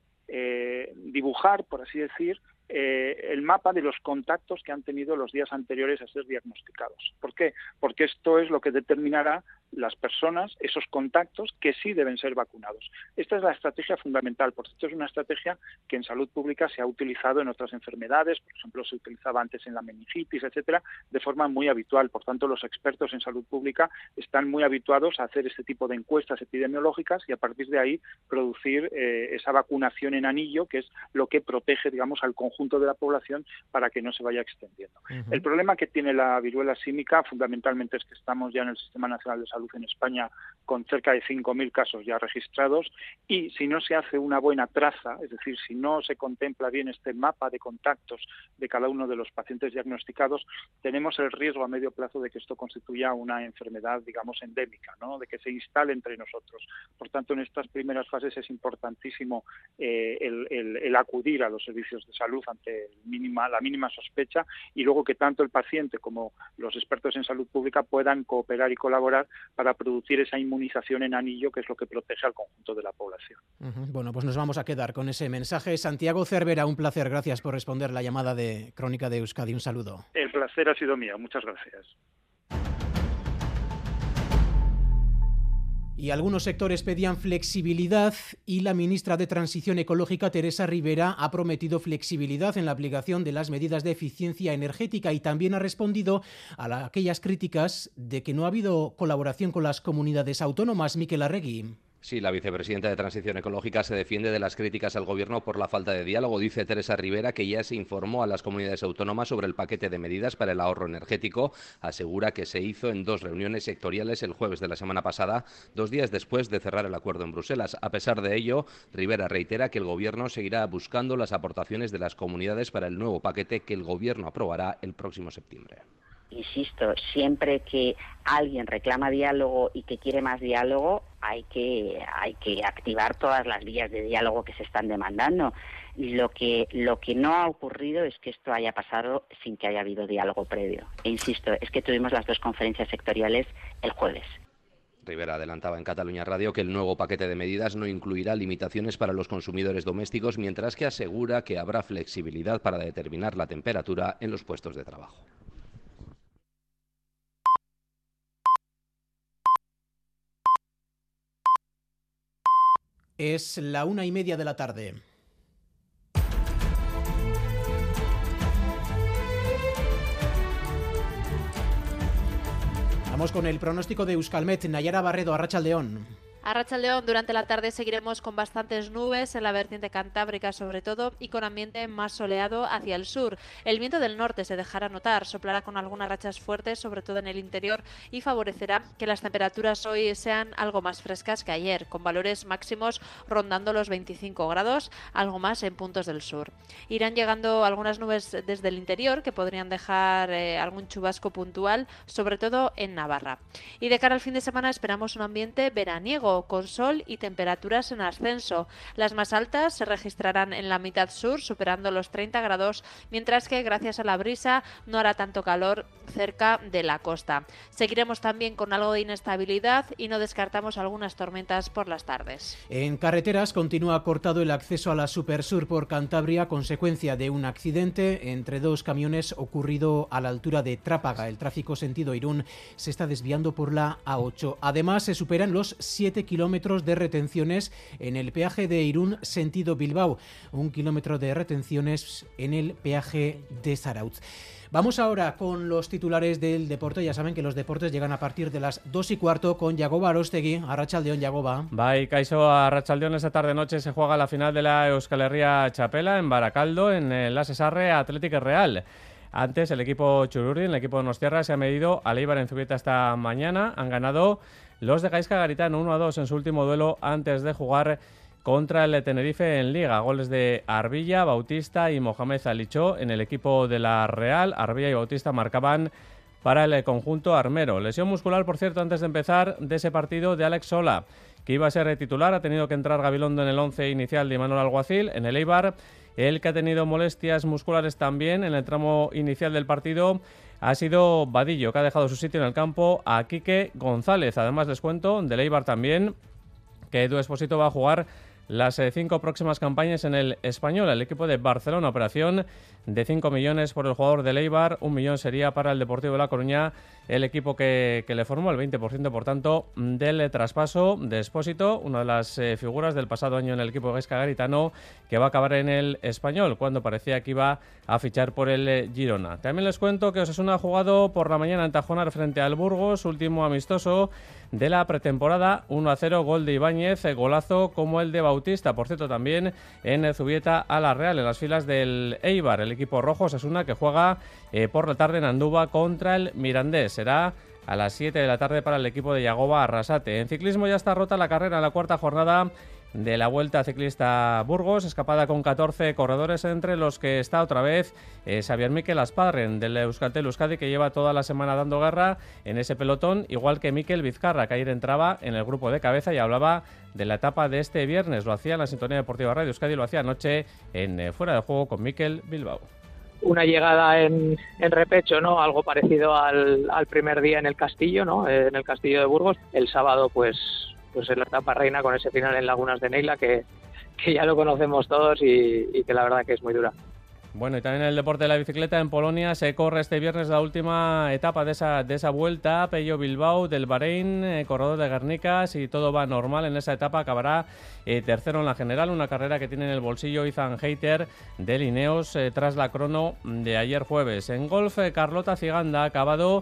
S11: dibujar, por así decir, el mapa de los contactos que han tenido los días anteriores a ser diagnosticados. ¿Por qué? Porque esto es lo que determinará las personas, esos contactos que sí deben ser vacunados. Esta es la estrategia fundamental, porque esto es una estrategia que en salud pública se ha utilizado en otras enfermedades, por ejemplo, se utilizaba antes en la meningitis, etcétera, de forma muy habitual. Por tanto, los expertos en salud pública están muy habituados a hacer este tipo de encuestas epidemiológicas y a partir de ahí producir esa vacunación en anillo, que es lo que protege, digamos, al conjunto de la población para que no se vaya extendiendo. El problema que tiene la viruela símica fundamentalmente es que estamos ya en el Sistema Nacional de Salud en España con cerca de 5.000 casos ya registrados, y si no se hace una buena traza, es decir, si no se contempla bien este mapa de contactos de cada uno de los pacientes diagnosticados, tenemos el riesgo a medio plazo de que esto constituya una enfermedad, digamos, endémica, ¿no? De que se instale entre nosotros. Por tanto, en estas primeras fases es importantísimo el acudir a los servicios de salud ante la mínima sospecha, y luego que tanto el paciente como los expertos en salud pública puedan cooperar y colaborar para producir esa inmunización en anillo, que es lo que protege al conjunto de la población.
S1: Bueno, pues nos vamos a quedar con ese mensaje. Santiago Cervera, un placer. Gracias por responder la llamada de Crónica de Euskadi. Un saludo.
S11: El placer ha sido mío. Muchas gracias.
S1: Y algunos sectores pedían flexibilidad y la ministra de Transición Ecológica, Teresa Rivera, ha prometido flexibilidad en la aplicación de las medidas de eficiencia energética y también ha respondido a aquellas críticas de que no ha habido colaboración con las comunidades autónomas. Miquel Arregui.
S18: Sí, la vicepresidenta de Transición Ecológica se defiende de las críticas al Gobierno por la falta de diálogo. Dice Teresa Rivera que ya se informó a las comunidades autónomas sobre el paquete de medidas para el ahorro energético. Asegura que se hizo en 2 reuniones sectoriales el jueves de la semana pasada, 2 días después de cerrar el acuerdo en Bruselas. A pesar de ello, Rivera reitera que el Gobierno seguirá buscando las aportaciones de las comunidades para el nuevo paquete que el Gobierno aprobará el próximo septiembre.
S3: Insisto, siempre que alguien reclama diálogo y que quiere más diálogo, hay que activar todas las vías de diálogo que se están demandando. Lo que no ha ocurrido es que esto haya pasado sin que haya habido diálogo previo. E insisto, es que tuvimos las 2 conferencias sectoriales el jueves.
S18: Rivera adelantaba en Cataluña Radio que el nuevo paquete de medidas no incluirá limitaciones para los consumidores domésticos, mientras que asegura que habrá flexibilidad para determinar la temperatura en los puestos de trabajo.
S1: Es la 1:30 de la tarde. Vamos con el pronóstico de Euskalmet. Nayara Barredo, Arratsaldeon.
S12: Arratsaldeon, durante la tarde seguiremos con bastantes nubes en la vertiente cantábrica sobre todo y con ambiente más soleado hacia el sur. El viento del norte se dejará notar, soplará con algunas rachas fuertes sobre todo en el interior y favorecerá que las temperaturas hoy sean algo más frescas que ayer, con valores máximos rondando los 25 grados, algo más en puntos del sur. Irán llegando algunas nubes desde el interior que podrían dejar algún chubasco puntual, sobre todo en Navarra. Y de cara al fin de semana esperamos un ambiente veraniego, con sol y temperaturas en ascenso. Las más altas se registrarán en la mitad sur, superando los 30 grados, mientras que gracias a la brisa no hará tanto calor cerca de la costa. Seguiremos también con algo de inestabilidad y no descartamos algunas tormentas por las tardes.
S1: En carreteras continúa cortado el acceso a la Supersur por Cantabria, consecuencia de un accidente entre 2 camiones ocurrido a la altura de Trápaga. El tráfico sentido Irún se está desviando por la A8. Además, se superan los 7 kilómetros de retenciones en el peaje de Irún sentido Bilbao, 1 kilómetro de retenciones en el peaje de Zarautz. Vamos ahora con los titulares del deporte. Ya saben que los deportes llegan a partir de las 2:15 con Yagoba Arostegui. Arratsaldeon, Yagoba.
S13: Bai, kaixo, arratsaldeon. Esta tarde-noche se juega la final de la Euskal Herria Txapela en Barakaldo, en el Asesarre Athletic Real. Antes, el equipo Txururdin, el equipo de Donostiarra, se ha medido al Eibar en Zubieta esta mañana. Han ganado los de Gaizka Garitano 1-2 en su último duelo antes de jugar contra el Tenerife en Liga. Goles de Arbilla, Bautista y Mohamed Alichó en el equipo de la Real. Arbilla y Bautista marcaban para el conjunto armero. Lesión muscular, por cierto, antes de empezar, de ese partido de Alex Sola, que iba a ser titular. Ha tenido que entrar Gabilondo en el 11 inicial de Imanol Alguacil. En el Eibar, el que ha tenido molestias musculares también en el tramo inicial del partido ha sido Vadillo, que ha dejado su sitio en el campo a Quique González. Además, les cuento del Eibar también que Edu Expósito va a jugar las 5 próximas campañas en el Español. El equipo de Barcelona, operación de 5 millones por el jugador del Eibar, 1 millón sería para el Deportivo de La Coruña, el equipo que le formó, el 20% por tanto del traspaso de Expósito, una de las figuras del pasado año en el equipo de Gaizka Garitano, que va a acabar en el Español cuando parecía que iba a fichar por el Girona. También les cuento que Osasuna ha jugado por la mañana en Tajonar frente al Burgos, último amistoso de la pretemporada, 1-0, gol de Ibáñez, golazo como el de Bautista. Por cierto, también en Zubieta a la Real, en las filas del Eibar, el equipo rojo Osasuna, que juega por la tarde en Andúba contra el Mirandés. Será a las 7 de la tarde para el equipo de Yagoba Arrasate. En ciclismo ya está rota la carrera en la 4ª jornada de la Vuelta Ciclista Burgos, escapada con 14 corredores, entre los que está otra vez Xavier Mikel Asparren del Euskaltel Euskadi, que lleva toda la semana dando guerra en ese pelotón, igual que Mikel Vizcarra, que ayer entraba en el grupo de cabeza y hablaba de la etapa de este viernes. Lo hacía en la Sintonía Deportiva Radio Euskadi, lo hacía anoche en Fuera de Juego con Mikel Bilbao.
S14: Una llegada en repecho, ¿no? Algo parecido al primer día en el Castillo, ¿no? En el Castillo de Burgos. El sábado, pues en la etapa reina con ese final en Lagunas de Neila, que ya lo conocemos todos y que la verdad que es muy dura.
S13: Bueno, y también en el deporte de la bicicleta en Polonia se corre este viernes la última etapa de esa vuelta. Pello Bilbao del Bahrein, corredor de Guernica. Si todo va normal en esa etapa, acabará tercero en la general. Una carrera que tiene en el bolsillo Ethan Hayter de Ineos tras la crono de ayer jueves. En golf, Carlota Ciganda ha acabado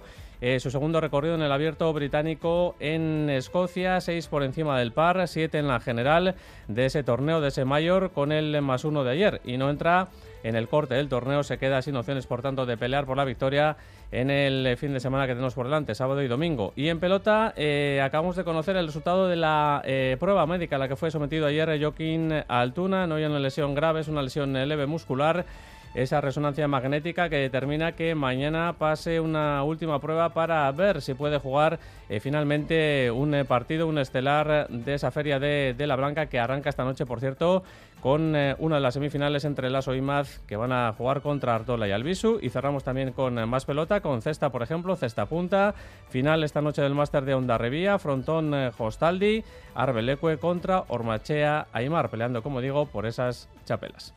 S13: su segundo recorrido en el Abierto británico en Escocia, 6 por encima del par, 7 en la general de ese torneo, de ese mayor, con el +1 de ayer, y no entra en el corte del torneo, se queda sin opciones, por tanto, de pelear por la victoria en el fin de semana que tenemos por delante, sábado y domingo. Y en pelota, acabamos de conocer el resultado de la prueba médica a la que fue sometido ayer Joaquín Altuna. No hay una lesión grave, es una lesión leve muscular. Esa resonancia magnética que determina que mañana pase una última prueba para ver si puede jugar finalmente un partido, un estelar de esa feria de la Blanca, que arranca esta noche, por cierto, con una de las semifinales entre Lasso y Maz, que van a jugar contra Artola y Albisu. Y cerramos también con más pelota, con cesta, por ejemplo, cesta punta. Final esta noche del Máster de Hondarribía, frontón Hostaldi, Arbelecue contra Ormachea Aimar, peleando, como digo, por esas chapelas.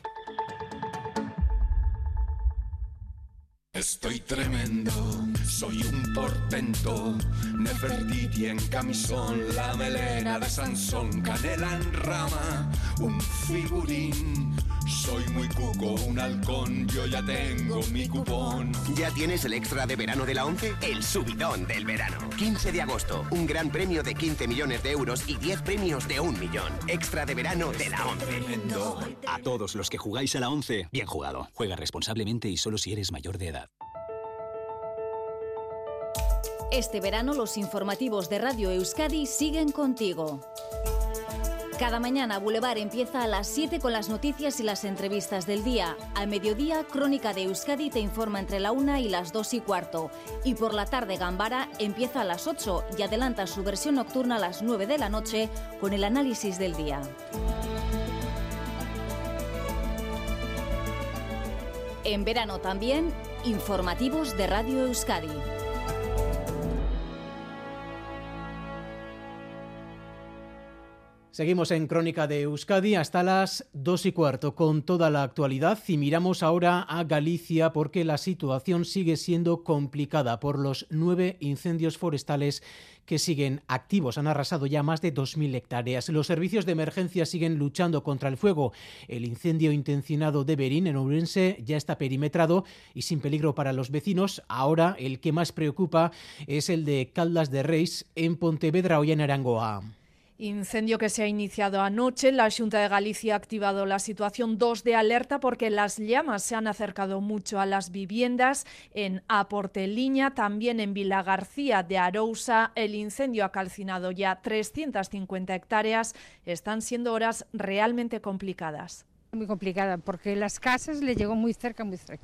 S4: Estoy tremendo, soy un portento, Nefertiti en camisón, la melena de Sansón, canela en rama, un figurín. Soy muy cuco, un halcón, yo ya tengo mi cupón.
S5: ¿Ya tienes el extra de verano de la ONCE? El subidón del verano. 15 de agosto, un gran premio de 15 millones de euros y 10 premios de 1 millón. Extra de verano de la ONCE.
S16: A todos los que jugáis a la ONCE, bien jugado. Juega responsablemente y solo si eres mayor de edad.
S17: Este verano los informativos de Radio Euskadi siguen contigo. Cada mañana Boulevard empieza a las 7 con las noticias y las entrevistas del día. Al mediodía, Crónica de Euskadi te informa entre la 1 y las 2:15. Y por la tarde, Gambara empieza a las 8 y adelanta su versión nocturna a las 9 de la noche con el análisis del día. En verano también, informativos de Radio Euskadi.
S1: Seguimos en Crónica de Euskadi hasta las 2:15 con toda la actualidad y miramos ahora a Galicia porque la situación sigue siendo complicada por los 9 incendios forestales que siguen activos. Han arrasado ya más de 2.000 hectáreas. Los servicios de emergencia siguen luchando contra el fuego. El incendio intencionado de Berín, en Ourense, ya está perimetrado y sin peligro para los vecinos. Ahora el que más preocupa es el de Caldas de Reis, en Pontevedra o en Arangoa.
S19: Incendio que se ha iniciado anoche. La Xunta de Galicia ha activado la situación 2 de alerta porque las llamas se han acercado mucho a las viviendas. En A Porteliña, también en Vilagarcía de Arousa, el incendio ha calcinado ya 350 hectáreas. Están siendo horas realmente complicadas.
S26: Muy complicada porque las casas le llegó muy cerca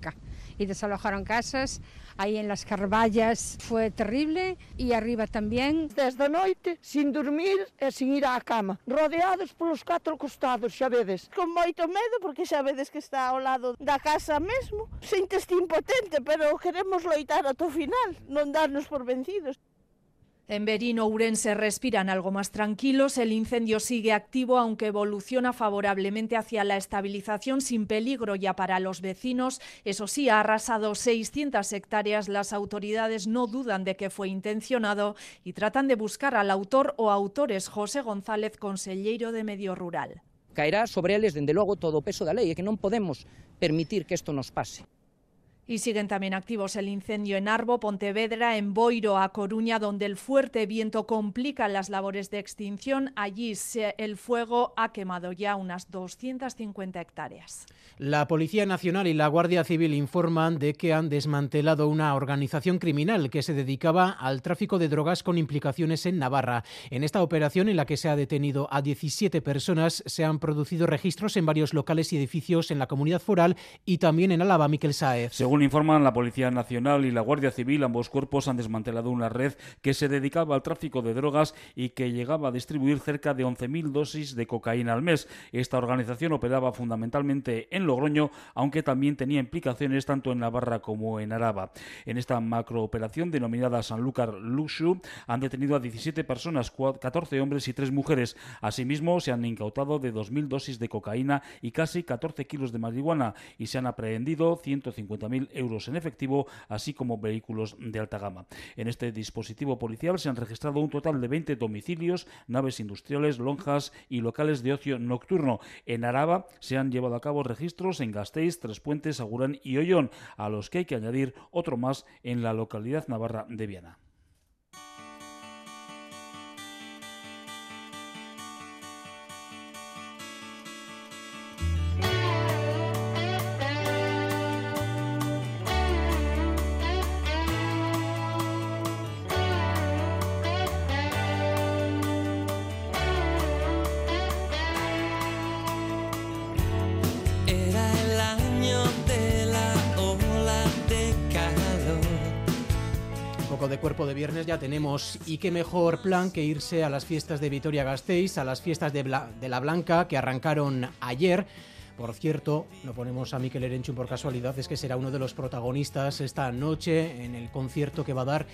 S26: y desalojaron casas ahí en las Carballas, fue terrible, y arriba también.
S27: Desde noite, sin dormir e sin ir á cama, rodeados polos 4 costados, xa vedes, con moito medo porque xa vedes que está ao lado da casa mesmo, sinteste impotente, pero queremos loitar ata o final, non darnos por vencidos.
S19: En Berín, Ourense respiran algo más tranquilos. El incendio sigue activo, aunque evoluciona favorablemente hacia la estabilización, sin peligro ya para los vecinos. Eso sí, ha arrasado 600 hectáreas. Las autoridades no dudan de que fue intencionado y tratan de buscar al autor o autores. José González, conselleiro de Medio Rural.
S28: Caerá sobre eles, dende logo, todo o peso da lei, e que non podemos permitir que isto nos pase.
S19: Y siguen también activos el incendio en Arbo, Pontevedra, en Boiro, A Coruña, donde el fuerte viento complica las labores de extinción. Allí el fuego ha quemado ya unas 250 hectáreas.
S1: La Policía Nacional y la Guardia Civil informan de que han desmantelado una organización criminal que se dedicaba al tráfico de drogas con implicaciones en Navarra. En esta operación, en la que se ha detenido a 17 personas, se han producido registros en varios locales y edificios en la Comunidad Foral y también en Álava. Miquel Sáez.
S29: Según informan la Policía Nacional y la Guardia Civil, ambos cuerpos han desmantelado una red que se dedicaba al tráfico de drogas y que llegaba a distribuir cerca de 11.000 dosis de cocaína al mes. Esta organización operaba fundamentalmente en Logroño, aunque también tenía implicaciones tanto en Navarra como en Araba. En esta macrooperación denominada Sanlúcar Luxu han detenido a 17 personas, 14 hombres y 3 mujeres. Asimismo, se han incautado de 2.000 dosis de cocaína y casi 14 kilos de marihuana y se han aprehendido 150.000 100.000 euros en efectivo, así como vehículos de alta gama. En este dispositivo policial se han registrado un total de 20 domicilios, naves industriales, lonjas y locales de ocio nocturno. En Araba se han llevado a cabo registros en Gasteiz, Trespuentes, Agurán y Ollón, a los que hay que añadir otro más en la localidad navarra de Viana.
S1: De cuerpo de viernes ya tenemos, y qué mejor plan que irse a las fiestas de Vitoria-Gasteiz, a las fiestas de la Blanca que arrancaron ayer. Por cierto, lo ponemos a Mikel Erenchun por casualidad, es que será uno de los protagonistas esta noche en el concierto que va a dar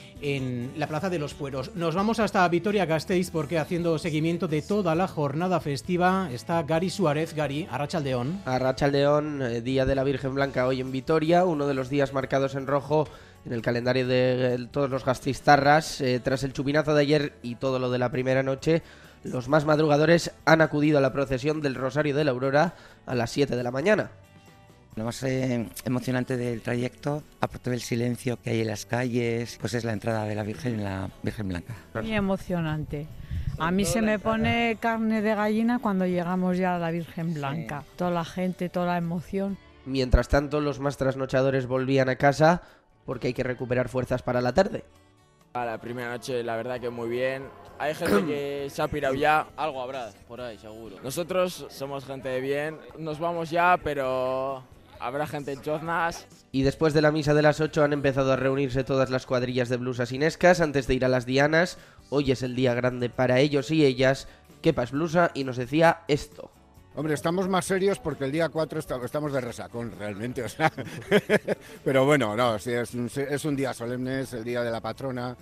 S1: en la Plaza de los Fueros. Nos vamos hasta Vitoria-Gasteiz porque haciendo seguimiento de toda la jornada festiva está Gary Suárez. Gary, Arratsaldeon.
S6: Arratsaldeon, Día de la Virgen Blanca hoy en Vitoria, uno de los días marcados en rojo en el calendario de todos los gasteiztarras. Tras el chupinazo de ayer y todo lo de la primera noche, los más madrugadores han acudido a la procesión del Rosario de la Aurora a las 7 de la mañana.
S7: Lo más emocionante del trayecto, aparte del silencio que hay en las calles, pues es la entrada de la Virgen en la Virgen Blanca.
S8: Muy emocionante. A mí se me pone carne de gallina cuando llegamos ya a la Virgen Blanca. Sí. Toda la gente, toda la emoción.
S6: Mientras tanto, los más trasnochadores volvían a casa porque hay que recuperar fuerzas para la tarde.
S20: A la primera noche, la verdad que muy bien. Hay gente que se ha pirado ya. Algo habrá por ahí, seguro. Nosotros somos gente de bien. Nos vamos ya, pero habrá gente en choznas.
S6: Y después de la misa de las 8 han empezado a reunirse todas las cuadrillas de blusas inescas antes de ir a las dianas. Hoy es el día grande para ellos y ellas. Kepa es blusa y nos decía esto.
S21: Hombre, estamos más serios porque el día 4 estamos de resacón, realmente, o sea. Pero bueno, no, sí, es un día solemne, es el día de la patrona,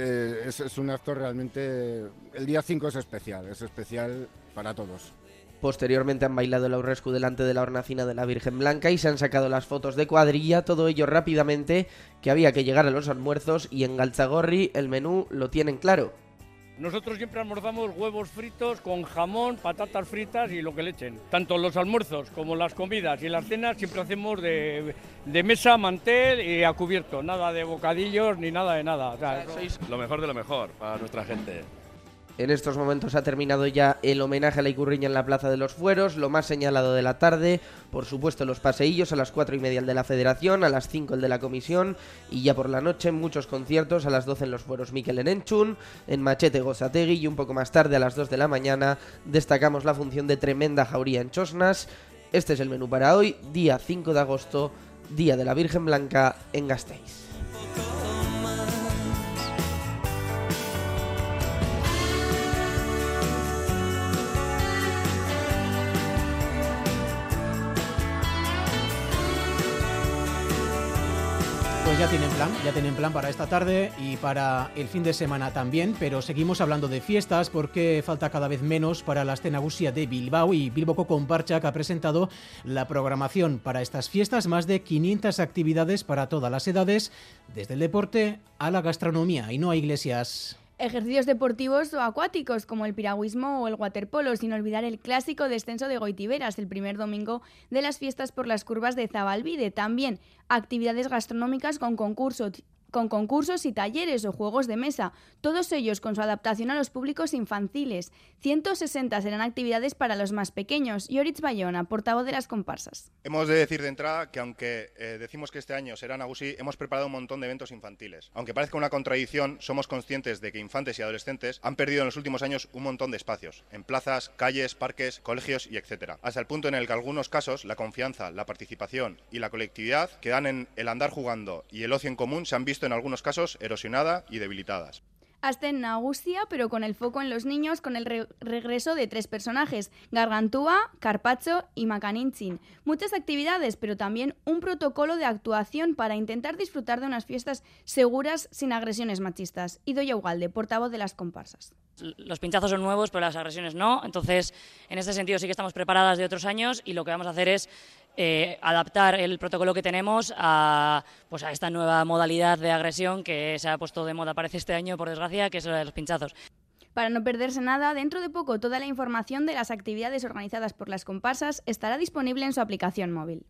S21: es un acto realmente. El día 5 es especial para todos.
S6: Posteriormente han bailado el aurrescu delante de la hornacina de la Virgen Blanca y se han sacado las fotos de cuadrilla, todo ello rápidamente, que había que llegar a los almuerzos y en Galtzagorri el menú lo tienen claro.
S22: Nosotros siempre almorzamos huevos fritos con jamón, patatas fritas y lo que le echen. Tanto los almuerzos como las comidas y las cenas siempre hacemos de mesa, mantel y a cubierto. Nada de bocadillos ni nada de nada. O sea,
S23: sois lo mejor de lo mejor para nuestra gente.
S6: En estos momentos ha terminado ya el homenaje a la Ikurriña en la Plaza de los Fueros, lo más señalado de la tarde, por supuesto los paseillos, a las 4:30 el de la Federación, a las 5 el de la Comisión, y ya por la noche muchos conciertos, a las 12 en los Fueros Mikel Erenchun, en Machete Gozategui, y un poco más tarde a las 2 de la mañana destacamos la función de Tremenda Jauría en Chosnas. Este es el menú para hoy, día 5 de agosto, Día de la Virgen Blanca en Gasteiz.
S1: Pues ya tienen plan para esta tarde y para el fin de semana también, pero seguimos hablando de fiestas porque falta cada vez menos para la Aste Nagusia de Bilbao y Bilboko Konpartsak ha presentado la programación para estas fiestas, más de 500 actividades para todas las edades, desde el deporte a la gastronomía. Y no hay iglesias.
S24: Ejercicios deportivos o acuáticos como el piragüismo o el waterpolo, sin olvidar el clásico descenso de Goitiberas el primer domingo de las fiestas por las curvas de Zabalbide. También actividades gastronómicas con concursos y talleres o juegos de mesa, todos ellos con su adaptación a los públicos infantiles. 160 serán actividades para los más pequeños. Yoritz Bayona, portavoz de las comparsas.
S25: Hemos de decir de entrada que aunque decimos que este año será Nagusi, hemos preparado un montón de eventos infantiles. Aunque parezca una contradicción, somos conscientes de que infantes y adolescentes han perdido en los últimos años un montón de espacios, en plazas, calles, parques, colegios y etcétera. Hasta el punto en el que algunos casos la confianza, la participación y la colectividad que dan en el andar jugando y el ocio en común se han visto en algunos casos erosionada y debilitadas.
S24: Aste Nagusia, pero con el foco en los niños, con el regreso de 3 personajes, Gargantúa, Carpaccio y Macanintzin. Muchas actividades, pero también un protocolo de actuación para intentar disfrutar de unas fiestas seguras sin agresiones machistas. Idoia Ugalde, portavoz de las comparsas.
S30: Los pinchazos son nuevos, pero las agresiones no. Entonces, en este sentido sí que estamos preparadas de otros años y lo que vamos a hacer es
S2: adaptar el protocolo que tenemos a esta nueva modalidad de agresión que se ha puesto de moda, parece, este año, por desgracia, que es la de los pinchazos.
S24: Para no perderse nada, dentro de poco toda la información de las actividades organizadas por las comparsas estará disponible en su aplicación móvil.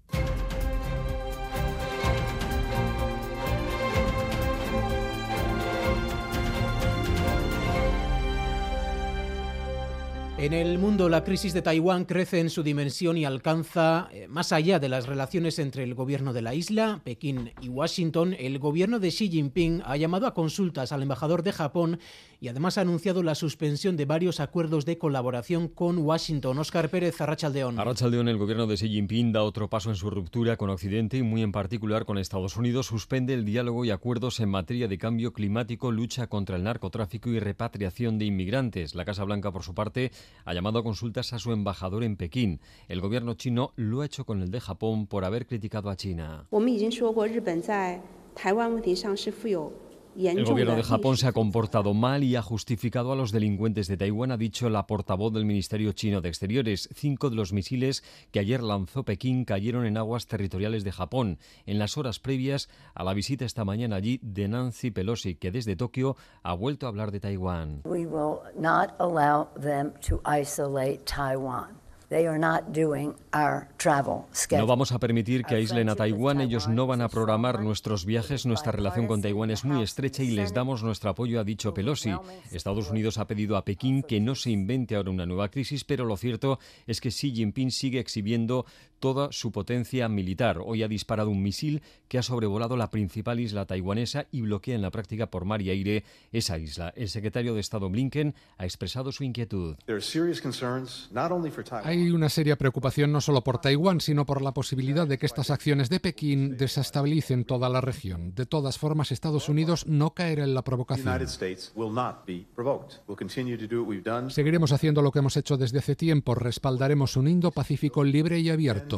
S1: En el mundo, la crisis de Taiwán crece en su dimensión y alcanza más allá de las relaciones entre el gobierno de la isla, Pekín y Washington. El gobierno de Xi Jinping ha llamado a consultas al embajador de Japón y además ha anunciado la suspensión de varios acuerdos de colaboración con Washington. Óscar Pérez, Arratsaldeón.
S3: Arratsaldeón, el gobierno de Xi Jinping da otro paso en su ruptura con Occidente y muy en particular con Estados Unidos. Suspende el diálogo y acuerdos en materia de cambio climático, lucha contra el narcotráfico y repatriación de inmigrantes. La Casa Blanca, por su parte, ha llamado a consultas a su embajador en Pekín. El gobierno chino lo ha hecho con el de Japón por haber criticado a China. El gobierno de Japón se ha comportado mal y ha justificado a los delincuentes de Taiwán, ha dicho la portavoz del Ministerio Chino de Exteriores. 5 de los misiles que ayer lanzó Pekín cayeron en aguas territoriales de Japón, en las horas previas a la visita esta mañana allí de Nancy Pelosi, que desde Tokio ha vuelto a hablar de Taiwán.
S9: We will not allow them to isolate Taiwan. They are not doing our travel schedule.
S3: No vamos a permitir que aíslen a Taiwán, ellos no van a programar nuestros viajes, nuestra relación con Taiwán es muy estrecha y les damos nuestro apoyo, ha dicho Pelosi. Estados Unidos ha pedido a Pekín que no se invente ahora una nueva crisis, pero lo cierto es que Xi Jinping sigue exhibiendo toda su potencia militar. Hoy ha disparado un misil que ha sobrevolado la principal isla taiwanesa y bloquea en la práctica por mar y aire esa isla. El secretario de Estado Blinken ha expresado su inquietud.
S10: Hay una seria preocupación no solo por Taiwán, sino por la posibilidad de que estas acciones de Pekín desestabilicen toda la región. De todas formas, Estados Unidos no caerá en la provocación. Seguiremos haciendo lo que hemos hecho desde hace tiempo. Respaldaremos un Indo-Pacífico libre y abierto.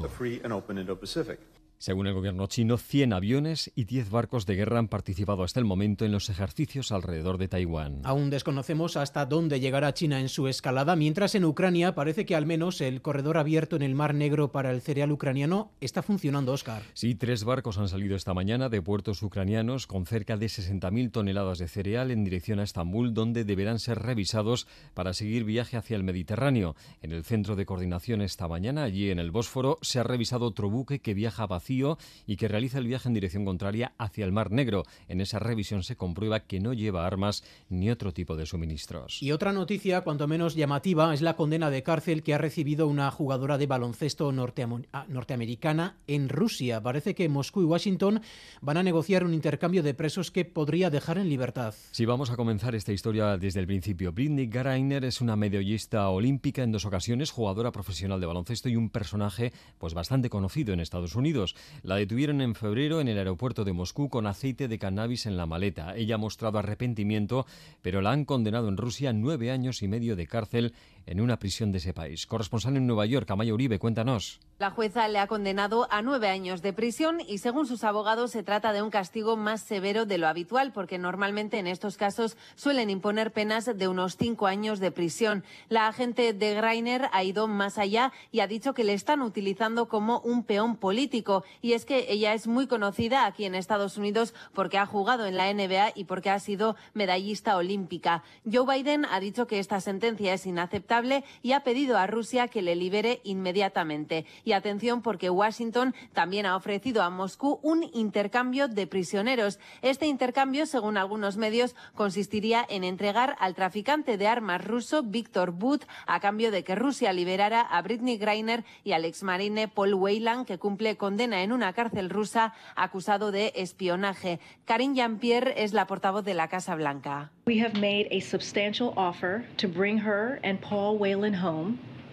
S3: Según el gobierno chino, 100 aviones y 10 barcos de guerra han participado hasta el momento en los ejercicios alrededor de Taiwán.
S1: Aún desconocemos hasta dónde llegará China en su escalada, mientras en Ucrania parece que al menos el corredor abierto en el Mar Negro para el cereal ucraniano está funcionando, Óscar.
S3: Sí, 3 barcos han salido esta mañana de puertos ucranianos con cerca de 60.000 toneladas de cereal en dirección a Estambul, donde deberán ser revisados para seguir viaje hacia el Mediterráneo. En el centro de coordinación esta mañana, allí en el Bósforo, se ha revisado otro buque que viaja vacío y que realiza el viaje en dirección contraria hacia el Mar Negro. En esa revisión se comprueba que no lleva armas ni otro tipo de suministros.
S1: Y otra noticia, cuanto menos llamativa, es la condena de cárcel que ha recibido una jugadora de baloncesto norteamericana en Rusia. Parece que Moscú y Washington van a negociar un intercambio de presos que podría dejar en libertad.
S3: Sí, vamos a comenzar esta historia desde el principio. Brittney Griner es una medallista olímpica en 2 ocasiones, jugadora profesional de baloncesto y un personaje bastante conocido en Estados Unidos. La detuvieron en febrero en el aeropuerto de Moscú con aceite de cannabis en la maleta. Ella ha mostrado arrepentimiento, pero la han condenado en Rusia a 9 años y medio de cárcel en una prisión de ese país. Corresponsal en Nueva York, Amaya Uribe, cuéntanos.
S11: La jueza le ha condenado a 9 años de prisión y, según sus abogados, se trata de un castigo más severo de lo habitual, porque normalmente en estos casos suelen imponer penas de unos 5 años de prisión. La agente de Griner ha ido más allá y ha dicho que le están utilizando como un peón político. Y es que ella es muy conocida aquí en Estados Unidos porque ha jugado en la NBA y porque ha sido medallista olímpica. Joe Biden ha dicho que esta sentencia es inaceptable y ha pedido a Rusia que le libere inmediatamente. Y atención, porque Washington también ha ofrecido a Moscú un intercambio de prisioneros. Este intercambio, según algunos medios, consistiría en entregar al traficante de armas ruso Viktor Bout a cambio de que Rusia liberara a Brittney Griner y al exmarine Paul Whelan, que cumple condena en una cárcel rusa acusado de espionaje. Karine Jean-Pierre es la portavoz de la Casa Blanca.
S12: We have made a substantial offer to bring her and Paul Whelan home.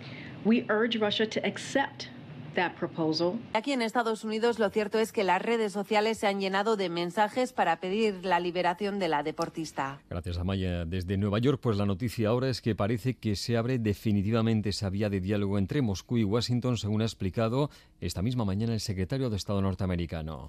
S12: We urge Russia to accept that proposal.
S11: Aquí en Estados Unidos lo cierto es que las redes sociales se han llenado de mensajes para pedir la liberación de la deportista.
S3: Gracias, Amaya. Desde Nueva York, la noticia ahora es que parece que se abre definitivamente esa vía de diálogo entre Moscú y Washington, según ha explicado esta misma mañana el secretario de Estado norteamericano.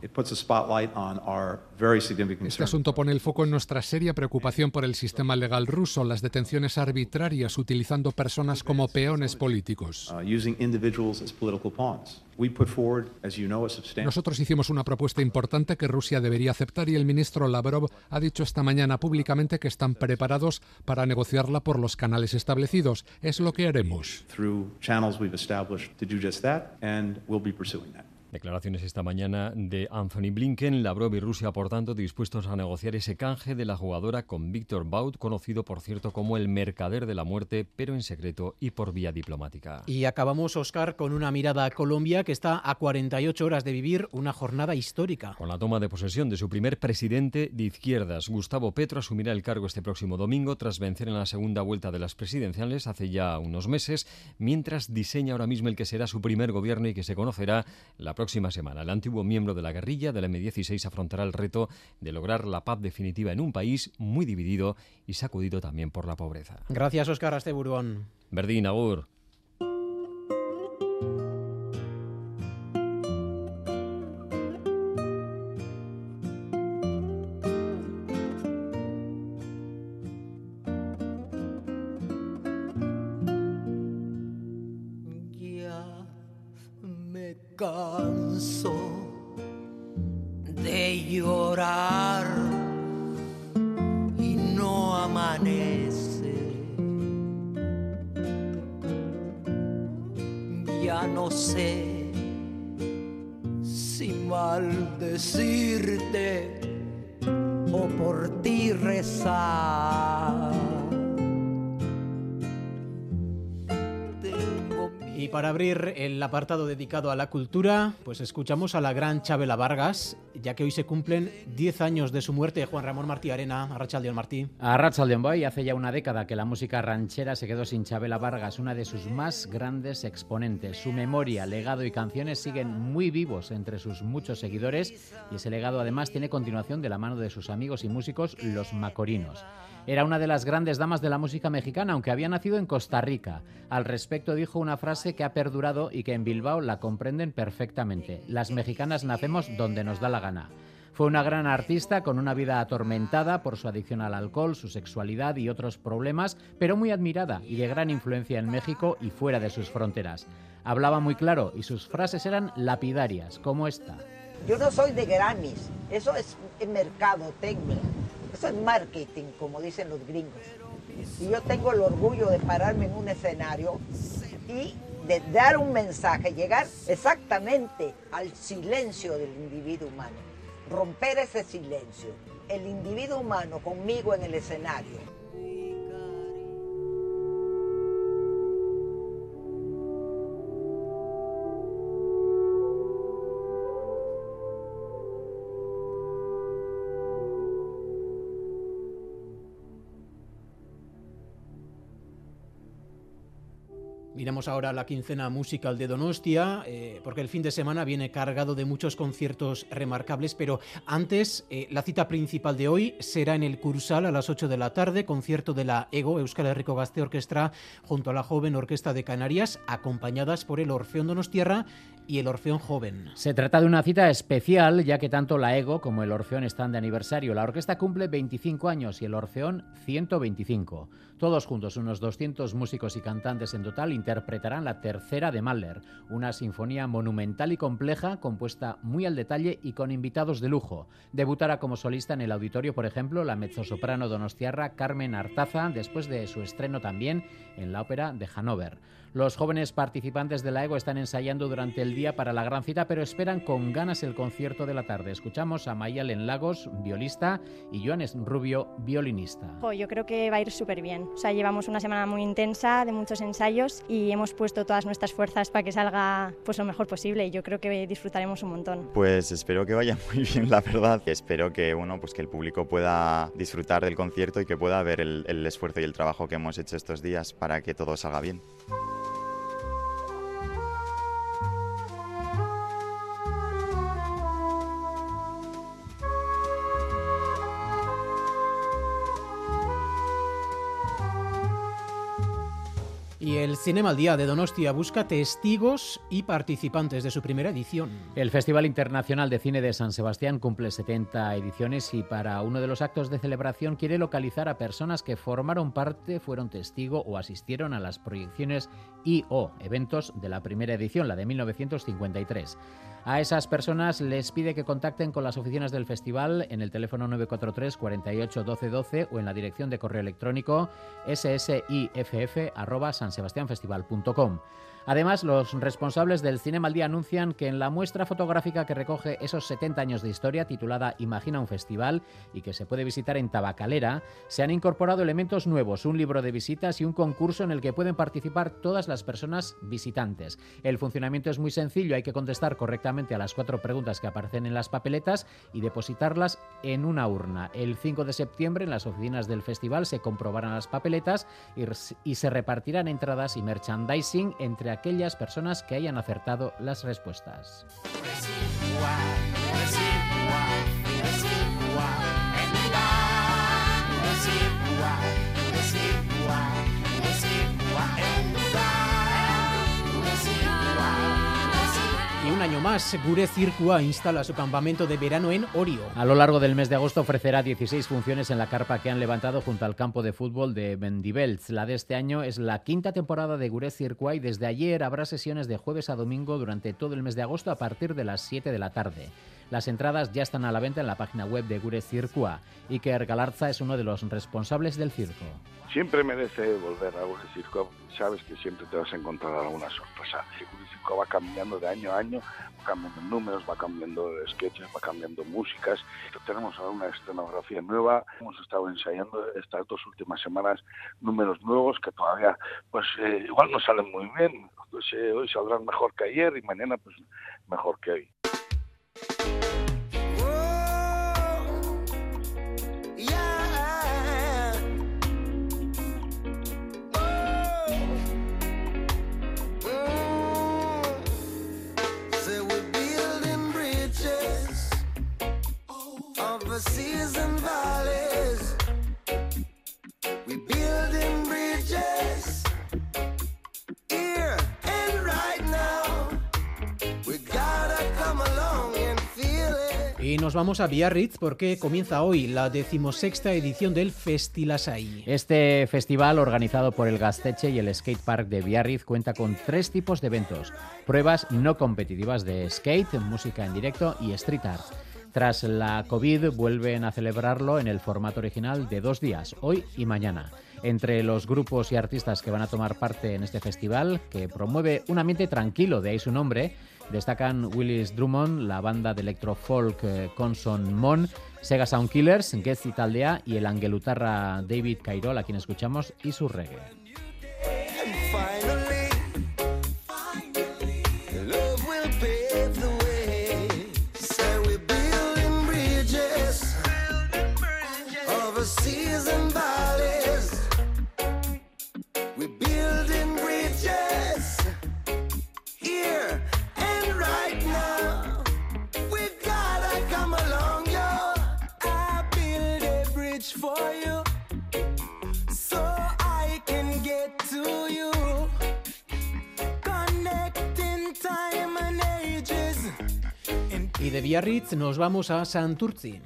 S10: Este asunto pone el foco en nuestra seria preocupación por el sistema legal ruso, las detenciones arbitrarias utilizando personas como peones políticos. Nosotros hicimos una propuesta importante que Rusia debería aceptar y el ministro Lavrov ha dicho esta mañana públicamente que están preparados para negociarla por los canales establecidos. Es lo que haremos.
S3: Declaraciones esta mañana de Anthony Blinken. Lavrov y Rusia, por tanto, dispuestos a negociar ese canje de la jugadora con Viktor Bout, conocido, por cierto, como el mercader de la muerte, pero en secreto y por vía diplomática.
S1: Y acabamos, Óscar, con una mirada a Colombia, que está a 48 horas de vivir una jornada histórica.
S3: Con la toma de posesión de su primer presidente de izquierdas, Gustavo Petro, asumirá el cargo este próximo domingo tras vencer en la segunda vuelta de las presidenciales hace ya unos meses, mientras diseña ahora mismo el que será su primer gobierno y que se conocerá la próxima semana. El antiguo miembro de la guerrilla del M16 afrontará el reto de lograr la paz definitiva en un país muy dividido y sacudido también por la pobreza.
S1: Gracias, Óscar Asteburuón.
S3: Berdín, agur.
S4: Canso de llorar y no amanece. Ya no sé si maldecirte o por ti rezar.
S1: Y para abrir el apartado dedicado a la cultura, pues escuchamos a la gran Chabela Vargas, ya que hoy se cumplen 10 años de su muerte. Juan Ramón Martí Arena, Arratsaldeon Martí.
S5: Arratsaldeon Boy, hace ya una década que la música ranchera se quedó sin Chabela Vargas, una de sus más grandes exponentes. Su memoria, legado y canciones siguen muy vivos entre sus muchos seguidores y ese legado además tiene continuación de la mano de sus amigos y músicos, los Macorinos. Era una de las grandes damas de la música mexicana, aunque había nacido en Costa Rica. Al respecto dijo una frase que ha perdurado y que en Bilbao la comprenden perfectamente. Las mexicanas nacemos donde nos da la gana. Fue una gran artista con una vida atormentada por su adicción al alcohol, su sexualidad y otros problemas, pero muy admirada y de gran influencia en México y fuera de sus fronteras. Hablaba muy claro y sus frases eran lapidarias, como esta.
S13: Yo no soy de Grammys, eso es mercadotecnia. Eso es marketing, como dicen los gringos. Y yo tengo el orgullo de pararme en un escenario y de dar un mensaje, llegar exactamente al silencio del individuo humano, romper ese silencio, el individuo humano conmigo en el escenario.
S1: Miramos ahora la quincena musical de Donostia, porque el fin de semana viene cargado de muchos conciertos remarcables, pero antes, la cita principal de hoy será en el Kursaal a las 8 de la tarde, concierto de la EGO, Euskal Herriko Gazte Orkestra, junto a la Joven Orquesta de Canarias, acompañadas por el Orfeón Donostiarra y el Orfeón Joven.
S5: Se trata de una cita especial, ya que tanto la EGO como el Orfeón están de aniversario. La orquesta cumple 25 años y el Orfeón 125. Todos juntos, unos 200 músicos y cantantes en total, interpretarán la tercera de Mahler, una sinfonía monumental y compleja, compuesta muy al detalle y con invitados de lujo. Debutará como solista en el auditorio, por ejemplo, la mezzosoprano donostiarra Carmen Artaza, después de su estreno también en la Ópera de Hannover. Los jóvenes participantes de la EGO están ensayando durante el día para la gran cita, pero esperan con ganas el concierto de la tarde. Escuchamos a Mayalen Lagos, violista, y Joanes Rubio, violinista.
S14: Yo creo que va a ir súper bien. O sea, llevamos una semana muy intensa, de muchos ensayos, y hemos puesto todas nuestras fuerzas para que salga pues lo mejor posible, y yo creo que disfrutaremos un montón.
S15: Pues espero que vaya muy bien, la verdad. Espero que, pues que el público pueda disfrutar del concierto y que pueda ver el esfuerzo y el trabajo que hemos hecho estos días para que todo salga bien.
S1: Y el Cinema al Día de Donostia busca testigos y participantes de su primera edición.
S5: El Festival Internacional de Cine de San Sebastián cumple 70 ediciones y para uno de los actos de celebración quiere localizar a personas que formaron parte, fueron testigo o asistieron a las proyecciones y/o eventos de la primera edición, la de 1953. A esas personas les pide que contacten con las oficinas del festival en el teléfono 943 48 12 12 o en la dirección de correo electrónico ssiff@sansebastianfestival.com. Además, los responsables del Cinema al Día anuncian que en la muestra fotográfica que recoge esos 70 años de historia, titulada Imagina un festival y que se puede visitar en Tabacalera, se han incorporado elementos nuevos, un libro de visitas y un concurso en el que pueden participar todas las personas visitantes. El funcionamiento es muy sencillo, hay que contestar correctamente a las 4 preguntas que aparecen en las papeletas y depositarlas en una urna. El 5 de septiembre en las oficinas del festival se comprobarán las papeletas y se repartirán entradas y merchandising entre aquellas personas que hayan acertado las respuestas.
S1: Y un año más, Gure Zirkua instala su campamento de verano en Orio.
S5: A lo largo del mes de agosto ofrecerá 16 funciones en la carpa que han levantado junto al campo de fútbol de Mendibelz. La de este año es la 5ª temporada de Gure Zirkua y desde ayer habrá sesiones de jueves a domingo durante todo el mes de agosto a partir de las 7 de la tarde. Las entradas ya están a la venta en la página web de Gure Zirkua. Iker Galarza es uno de los responsables del circo.
S7: Siempre merece volver a Gure Zirkua, sabes que siempre te vas a encontrar alguna sorpresa. Gure Zirkua va cambiando de año a año, va cambiando números, va cambiando sketches, va cambiando músicas. Tenemos ahora una escenografía nueva, hemos estado ensayando estas 2 últimas semanas números nuevos que todavía pues igual no salen muy bien, pues, hoy saldrán mejor que ayer y mañana pues mejor que hoy.
S1: Y nos vamos a Biarritz porque comienza hoy la 16ª edición del Festilasai.
S5: Este festival, organizado por el Gaztetxe y el Skate Park de Biarritz, cuenta con 3 tipos de eventos: pruebas no competitivas de skate, música en directo y street art. Tras la COVID vuelven a celebrarlo en el formato original de 2 días, hoy y mañana. Entre los grupos y artistas que van a tomar parte en este festival, que promueve un ambiente tranquilo, de ahí su nombre, destacan Willis Drummond, la banda de electrofolk Conson Mon, Sega Sound Killers, Getzi Taldea y el angelutarra David Cairol, a quien escuchamos, y su reggae.
S1: Y de Biarritz nos vamos a Santurtzi.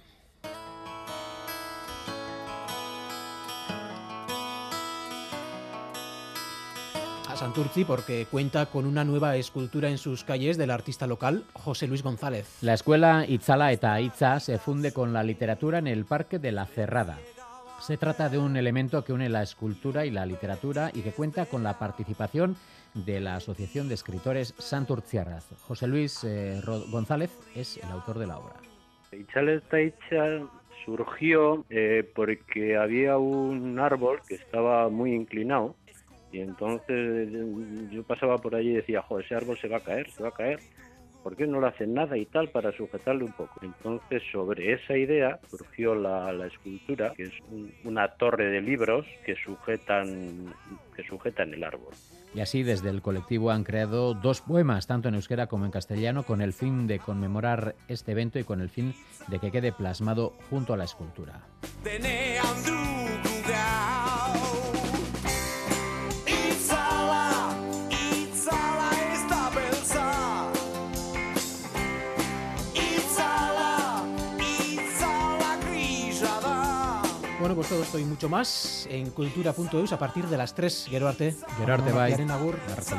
S1: A Santurtzi porque cuenta con una nueva escultura en sus calles del artista local José Luis González.
S5: La escuela Itzala eta Itza se funde con la literatura en el Parque de la Cerrada. Se trata de un elemento que une la escultura y la literatura y que cuenta con la participación de la Asociación de Escritores Santurtziarras. José Luis González es el autor de la obra.
S16: Itzala eta Itza surgió porque había un árbol que estaba muy inclinado y entonces yo pasaba por allí y decía, joder, ese árbol se va a caer. ¿Por qué no le hacen nada y tal para sujetarle un poco? Entonces, sobre esa idea surgió la escultura, que es una torre de libros que sujetan el árbol.
S5: Y así, desde el colectivo han creado 2 poemas, tanto en euskera como en castellano, con el fin de conmemorar este evento y con el fin de que quede plasmado junto a la escultura.
S17: It's all
S1: esto y mucho más en cultura.eus a partir de las 3. Gero arte.
S5: Bai.
S1: Agur.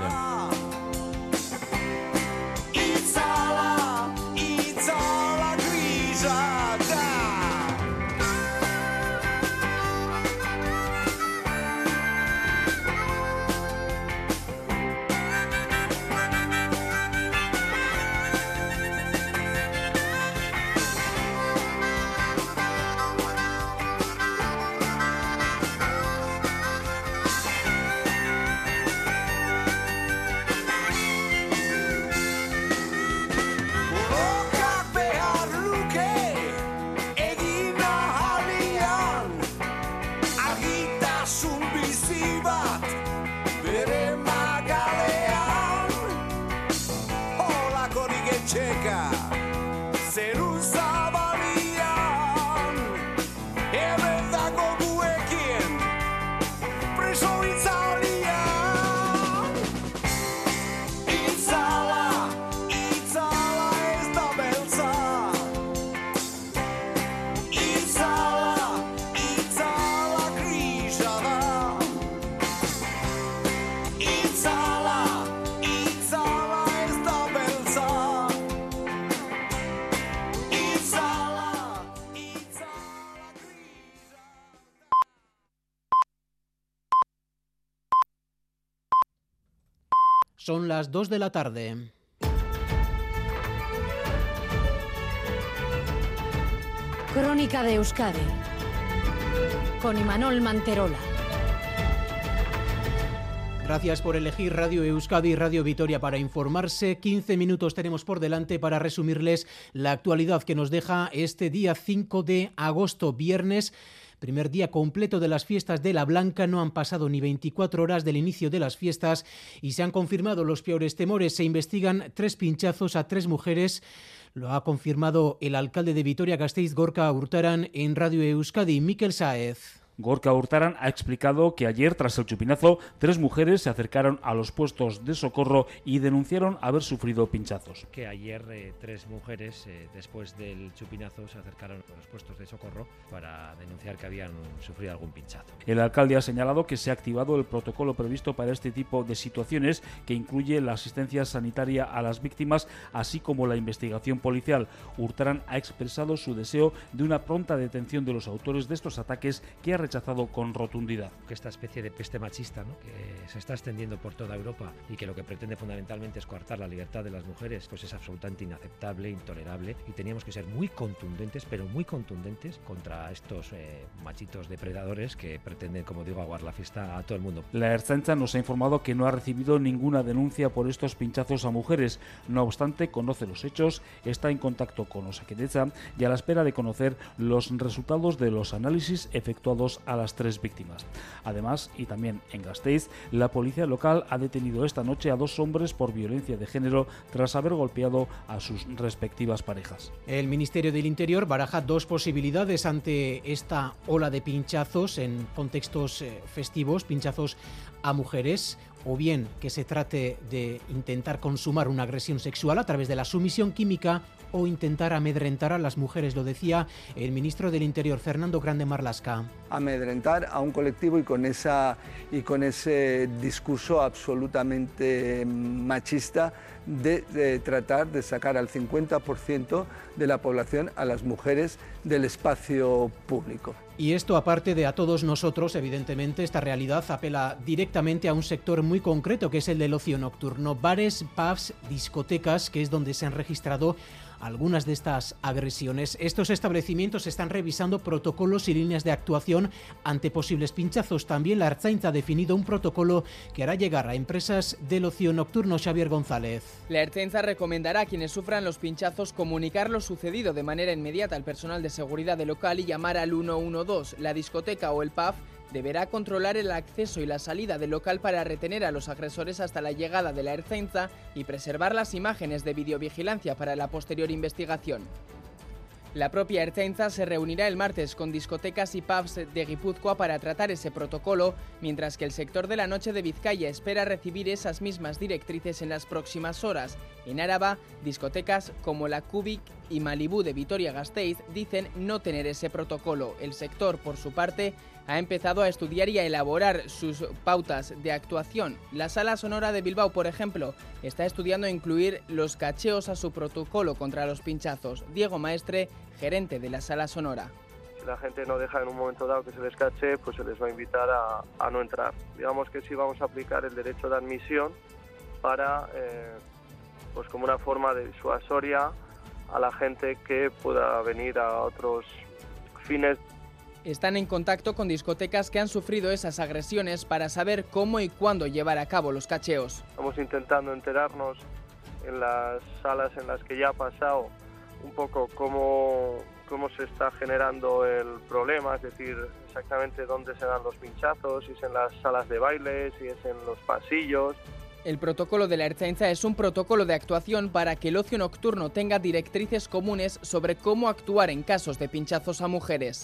S1: Son las 2 de la tarde.
S8: Crónica de Euskadi con Imanol Manterola.
S1: Gracias por elegir Radio Euskadi y Radio Vitoria para informarse. 15 minutos tenemos por delante para resumirles la actualidad que nos deja este día 5 de agosto, viernes. Primer día completo de las fiestas de la Blanca, no han pasado ni 24 horas del inicio de las fiestas y se han confirmado los peores temores. Se investigan 3 pinchazos a 3 mujeres. Lo ha confirmado el alcalde de Vitoria-Gasteiz, Gorka Urtaran, en Radio Euskadi. Mikel Sáez.
S17: Gorka Urtaran ha explicado que ayer, tras el chupinazo, 3 mujeres se acercaron a los puestos de socorro y denunciaron haber sufrido pinchazos.
S18: Que ayer 3 mujeres, después del chupinazo, se acercaron a los puestos de socorro para denunciar que habían sufrido algún pinchazo.
S17: El alcalde ha señalado que se ha activado el protocolo previsto para este tipo de situaciones, que incluye la asistencia sanitaria a las víctimas, así como la investigación policial. Urtaran ha expresado su deseo de una pronta detención de los autores de estos ataques, que ha rechazado con rotundidad.
S18: Que esta especie de peste machista, ¿no?, que se está extendiendo por toda Europa y que lo que pretende fundamentalmente es coartar la libertad de las mujeres, pues es absolutamente inaceptable, intolerable, y teníamos que ser muy contundentes, pero muy contundentes contra estos machitos depredadores que pretenden, como digo, aguar la fiesta a todo el mundo.
S17: La Ertzaintza nos ha informado que no ha recibido ninguna denuncia por estos pinchazos a mujeres. No obstante, conoce los hechos, está en contacto con Osakidetza y a la espera de conocer los resultados de los análisis efectuados a las 3 víctimas. Además, y también en Gasteiz, la policía local ha detenido esta noche a 2 hombres por violencia de género tras haber golpeado a sus respectivas parejas.
S1: El Ministerio del Interior baraja 2 posibilidades ante esta ola de pinchazos en contextos festivos, pinchazos a mujeres, o bien que se trate de intentar consumar una agresión sexual a través de la sumisión química o intentar amedrentar a las mujeres, lo decía el ministro del Interior, Fernando Grande Marlaska.
S19: Amedrentar a un colectivo y con ese discurso absolutamente machista de tratar de sacar al 50% de la población, a las mujeres, del espacio público.
S1: Y esto, aparte de a todos nosotros, evidentemente, esta realidad apela directamente a un sector muy concreto, que es el del ocio nocturno. Bares, pubs, discotecas, que es donde se han registrado algunas de estas agresiones. Estos establecimientos están revisando protocolos y líneas de actuación ante posibles pinchazos. También la Ertzaintza ha definido un protocolo que hará llegar a empresas del ocio nocturno. Xavier González.
S20: La Ertzaintza recomendará a quienes sufran los pinchazos comunicar lo sucedido de manera inmediata al personal de seguridad del local y llamar al 112. La discoteca o el pub deberá controlar el acceso y la salida del local para retener a los agresores hasta la llegada de la Ertzaintza y preservar las imágenes de videovigilancia para la posterior investigación. La propia Ertzaintza se reunirá el martes con discotecas y pubs de Guipúzcoa para tratar ese protocolo, mientras que el sector de la noche de Vizcaya espera recibir esas mismas directrices en las próximas horas. En Áraba, discotecas como la Cubic y Malibú de Vitoria-Gasteiz dicen no tener ese protocolo. El sector, por su parte, ha empezado a estudiar y a elaborar sus pautas de actuación. La Sala Sonora de Bilbao, por ejemplo, está estudiando incluir los cacheos a su protocolo contra los pinchazos. Diego Maestre, gerente de la Sala Sonora.
S6: Si la gente no deja en un momento dado que se les cache, pues se les va a invitar a no entrar. Digamos que sí vamos a aplicar el derecho de admisión para, pues como una forma de disuasoria a la gente que pueda venir a otros fines.
S20: Están en contacto con discotecas que han sufrido esas agresiones para saber cómo y cuándo llevar a cabo los cacheos.
S6: Estamos intentando enterarnos en las salas en las que ya ha pasado un poco cómo se está generando el problema, es decir, exactamente dónde se dan los pinchazos, si es en las salas de baile, si es en los pasillos.
S20: El protocolo de la Ertzaintza es un protocolo de actuación para que el ocio nocturno tenga directrices comunes sobre cómo actuar en casos de pinchazos a mujeres.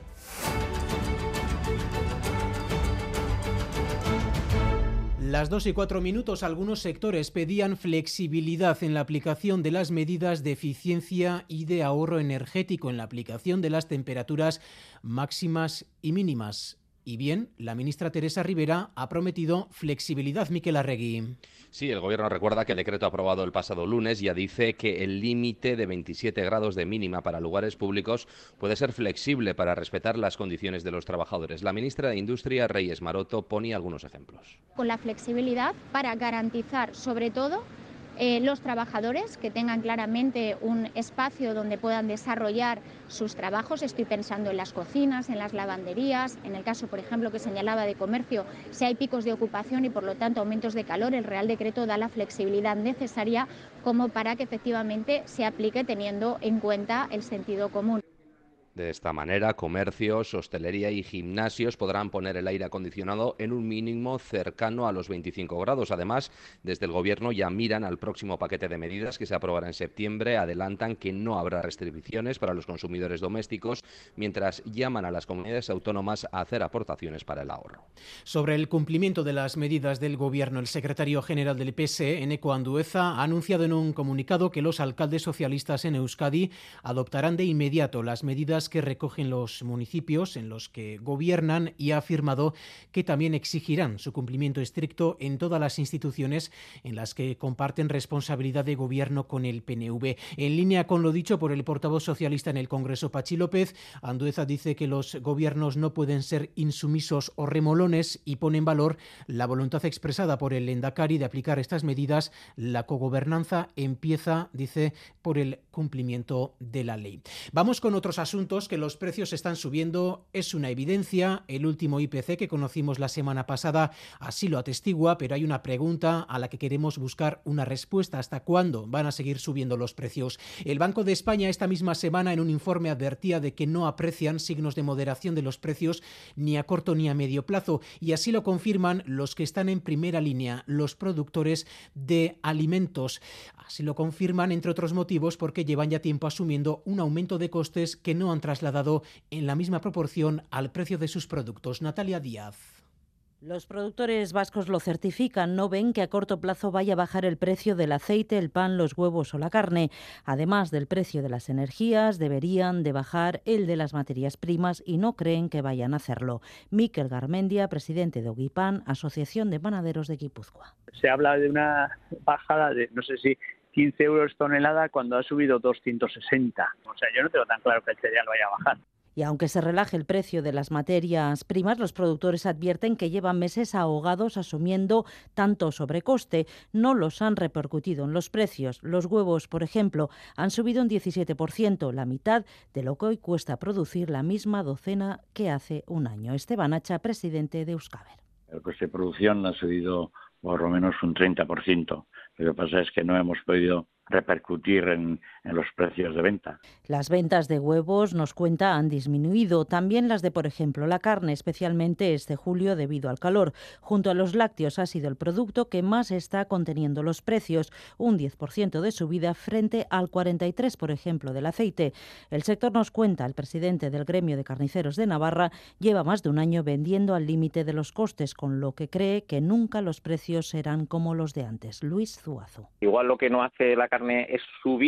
S1: Las 2:04, algunos sectores pedían flexibilidad en la aplicación de las medidas de eficiencia y de ahorro energético en la aplicación de las temperaturas máximas y mínimas. Y bien, la ministra Teresa Rivera ha prometido flexibilidad. Miquel Arregui.
S21: Sí, el Gobierno recuerda que el decreto aprobado el pasado lunes ya dice que el límite de 27 grados de mínima para lugares públicos puede ser flexible para respetar las condiciones de los trabajadores. La ministra de Industria, Reyes Maroto, pone algunos ejemplos.
S22: Con la flexibilidad para garantizar, sobre todo, los trabajadores que tengan claramente un espacio donde puedan desarrollar sus trabajos. Estoy pensando en las cocinas, en las lavanderías, en el caso, por ejemplo, que señalaba de comercio, si hay picos de ocupación y por lo tanto aumentos de calor, el Real Decreto da la flexibilidad necesaria como para que efectivamente se aplique teniendo en cuenta el sentido común.
S21: De esta manera, comercios, hostelería y gimnasios podrán poner el aire acondicionado en un mínimo cercano a los 25 grados. Además, desde el Gobierno ya miran al próximo paquete de medidas que se aprobará en septiembre. Adelantan que no habrá restricciones para los consumidores domésticos, mientras llaman a las comunidades autónomas a hacer aportaciones para el ahorro.
S1: Sobre el cumplimiento de las medidas del Gobierno, el secretario general del PSE, Eneko Andueza, ha anunciado en un comunicado que los alcaldes socialistas en Euskadi adoptarán de inmediato las medidas que recogen los municipios en los que gobiernan y ha afirmado que también exigirán su cumplimiento estricto en todas las instituciones en las que comparten responsabilidad de gobierno con el PNV. En línea con lo dicho por el portavoz socialista en el Congreso, Patxi López, Andueza dice que los gobiernos no pueden ser insumisos o remolones y pone en valor la voluntad expresada por el Lehendakari de aplicar estas medidas. La cogobernanza empieza, dice, por el cumplimiento de la ley. Vamos con otros asuntos. Que los precios están subiendo es una evidencia. El último IPC que conocimos la semana pasada así lo atestigua, pero hay una pregunta a la que queremos buscar una respuesta. ¿Hasta cuándo van a seguir subiendo los precios? El Banco de España esta misma semana en un informe advertía de que no aprecian signos de moderación de los precios ni a corto ni a medio plazo, y así lo confirman los que están en primera línea, los productores de alimentos. Así lo confirman, entre otros motivos, porque llevan ya tiempo asumiendo un aumento de costes que no han trasladado en la misma proporción al precio de sus productos. Natalia Díaz.
S23: Los productores vascos lo certifican, no ven que a corto plazo vaya a bajar el precio del aceite, el pan, los huevos o la carne. Además del precio de las energías, deberían de bajar el de las materias primas y no creen que vayan a hacerlo. Mikel Garmendia, presidente de Ogipan, Asociación de Panaderos de Guipúzcoa.
S25: Se habla de una bajada de, no sé si 15 euros tonelada cuando ha subido 260. O sea, yo no tengo tan claro que el cereal vaya a bajar.
S23: Y aunque se relaje el precio de las materias primas, los productores advierten que llevan meses ahogados asumiendo tanto sobrecoste. No los han repercutido en los precios. Los huevos, por ejemplo, han subido un 17%, la mitad de lo que hoy cuesta producir la misma docena que hace un año. Esteban Hacha, presidente de Euskaber.
S26: El coste de producción ha subido por lo menos un 30%. Lo que pasa es que no hemos podido repercutir en los precios de venta.
S23: Las ventas de huevos, nos cuenta, han disminuido. También las de, por ejemplo, la carne, especialmente este julio debido al calor. Junto a los lácteos ha sido el producto que más está conteniendo los precios, un 10% de subida frente al 43%, por ejemplo, del aceite. El sector, nos cuenta el presidente del gremio de carniceros de Navarra, lleva más de un año vendiendo al límite de los costes, con lo que cree que nunca los precios serán como los de antes. Luis Zuazo.
S27: Igual lo que no hace la carne es subir,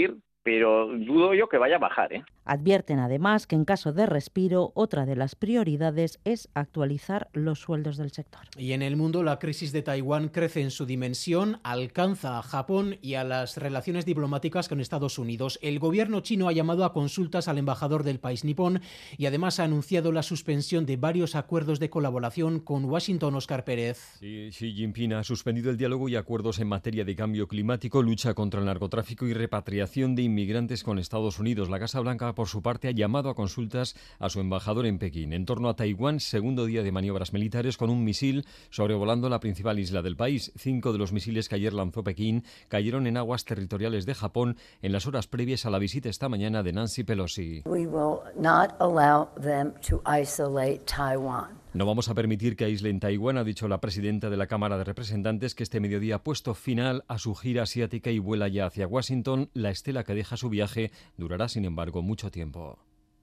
S2: pero dudo yo que vaya a bajar, ¿eh?
S23: Advierten además que en caso de respiro, otra de las prioridades es actualizar los sueldos del sector.
S1: Y en el mundo, la crisis de Taiwán crece en su dimensión, alcanza a Japón y a las relaciones diplomáticas con Estados Unidos. El gobierno chino ha llamado a consultas al embajador del país nipón y además ha anunciado la suspensión de varios acuerdos de colaboración con Washington. Óscar Pérez.
S3: Sí, Xi Jinping ha suspendido el diálogo y acuerdos en materia de cambio climático, lucha contra el narcotráfico y repatriación de inmigrantes con Estados Unidos. La Casa Blanca, por su parte, ha llamado a consultas a su embajador en Pekín. En torno a Taiwán, segundo día de maniobras militares con un misil sobrevolando la principal isla del país. 5 de los misiles que ayer lanzó Pekín cayeron en aguas territoriales de Japón en las horas previas a la visita esta mañana de Nancy Pelosi.
S9: We will not allow them to isolate Taiwan.
S3: No vamos a permitir que aíslen Taiwán, ha dicho la presidenta de la Cámara de Representantes, que este mediodía ha puesto final a su gira asiática y vuela ya hacia Washington. La estela que deja su viaje durará, sin embargo, mucho tiempo.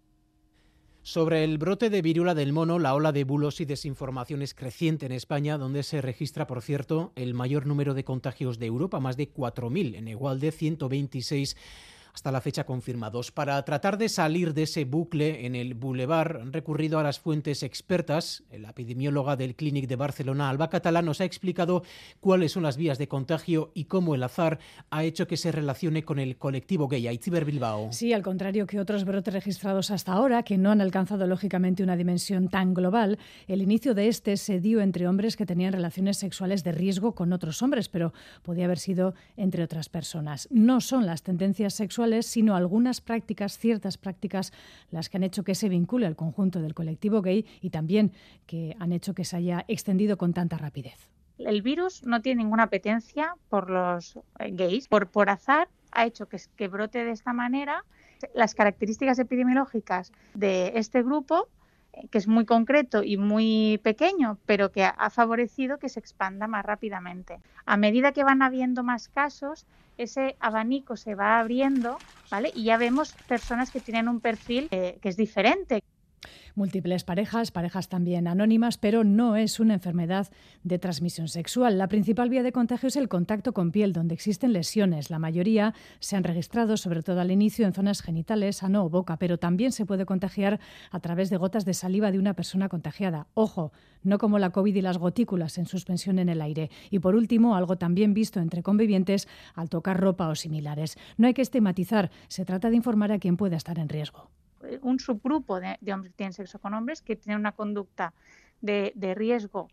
S1: Sobre el brote de viruela del mono, la ola de bulos y desinformación es creciente en España, donde se registra, por cierto, el mayor número de contagios de Europa, más de 4.000, en Egualde 126 hasta la fecha confirmados. Para tratar de salir de ese bucle en el bulevar, han recurrido a las fuentes expertas. La epidemióloga del Clínic de Barcelona, Alba Catalá, nos ha explicado cuáles son las vías de contagio y cómo el azar ha hecho que se relacione con el colectivo gay. Aitziber Bilbao.
S10: Sí, al contrario que otros brotes registrados hasta ahora, que no han alcanzado lógicamente una dimensión tan global, el inicio de este se dio entre hombres que tenían relaciones sexuales de riesgo con otros hombres, pero podía haber sido entre otras personas. No son las tendencias sexuales, sino algunas prácticas, ciertas prácticas, las que han hecho que se vincule al conjunto del colectivo gay y también que han hecho que se haya extendido con tanta rapidez.
S11: El virus no tiene ninguna apetencia por los gays. Por azar ha hecho que brote de esta manera. Las características epidemiológicas de este grupo, que es muy concreto y muy pequeño, pero que ha favorecido que se expanda más rápidamente. A medida que van habiendo más casos, ese abanico se va abriendo, ¿vale? Y ya vemos personas que tienen un perfil que es diferente.
S10: Múltiples parejas también anónimas, pero no es una enfermedad de transmisión sexual. La principal vía de contagio es el contacto con piel, donde existen lesiones. La mayoría se han registrado, sobre todo al inicio, en zonas genitales, ano o boca, pero también se puede contagiar a través de gotas de saliva de una persona contagiada. Ojo, no como la COVID y las gotículas en suspensión en el aire. Y por último, algo también visto entre convivientes al tocar ropa o similares. No hay que estigmatizar, se trata de informar a quien pueda estar en riesgo.
S11: Un subgrupo de hombres que tienen sexo con hombres que tienen una conducta de riesgo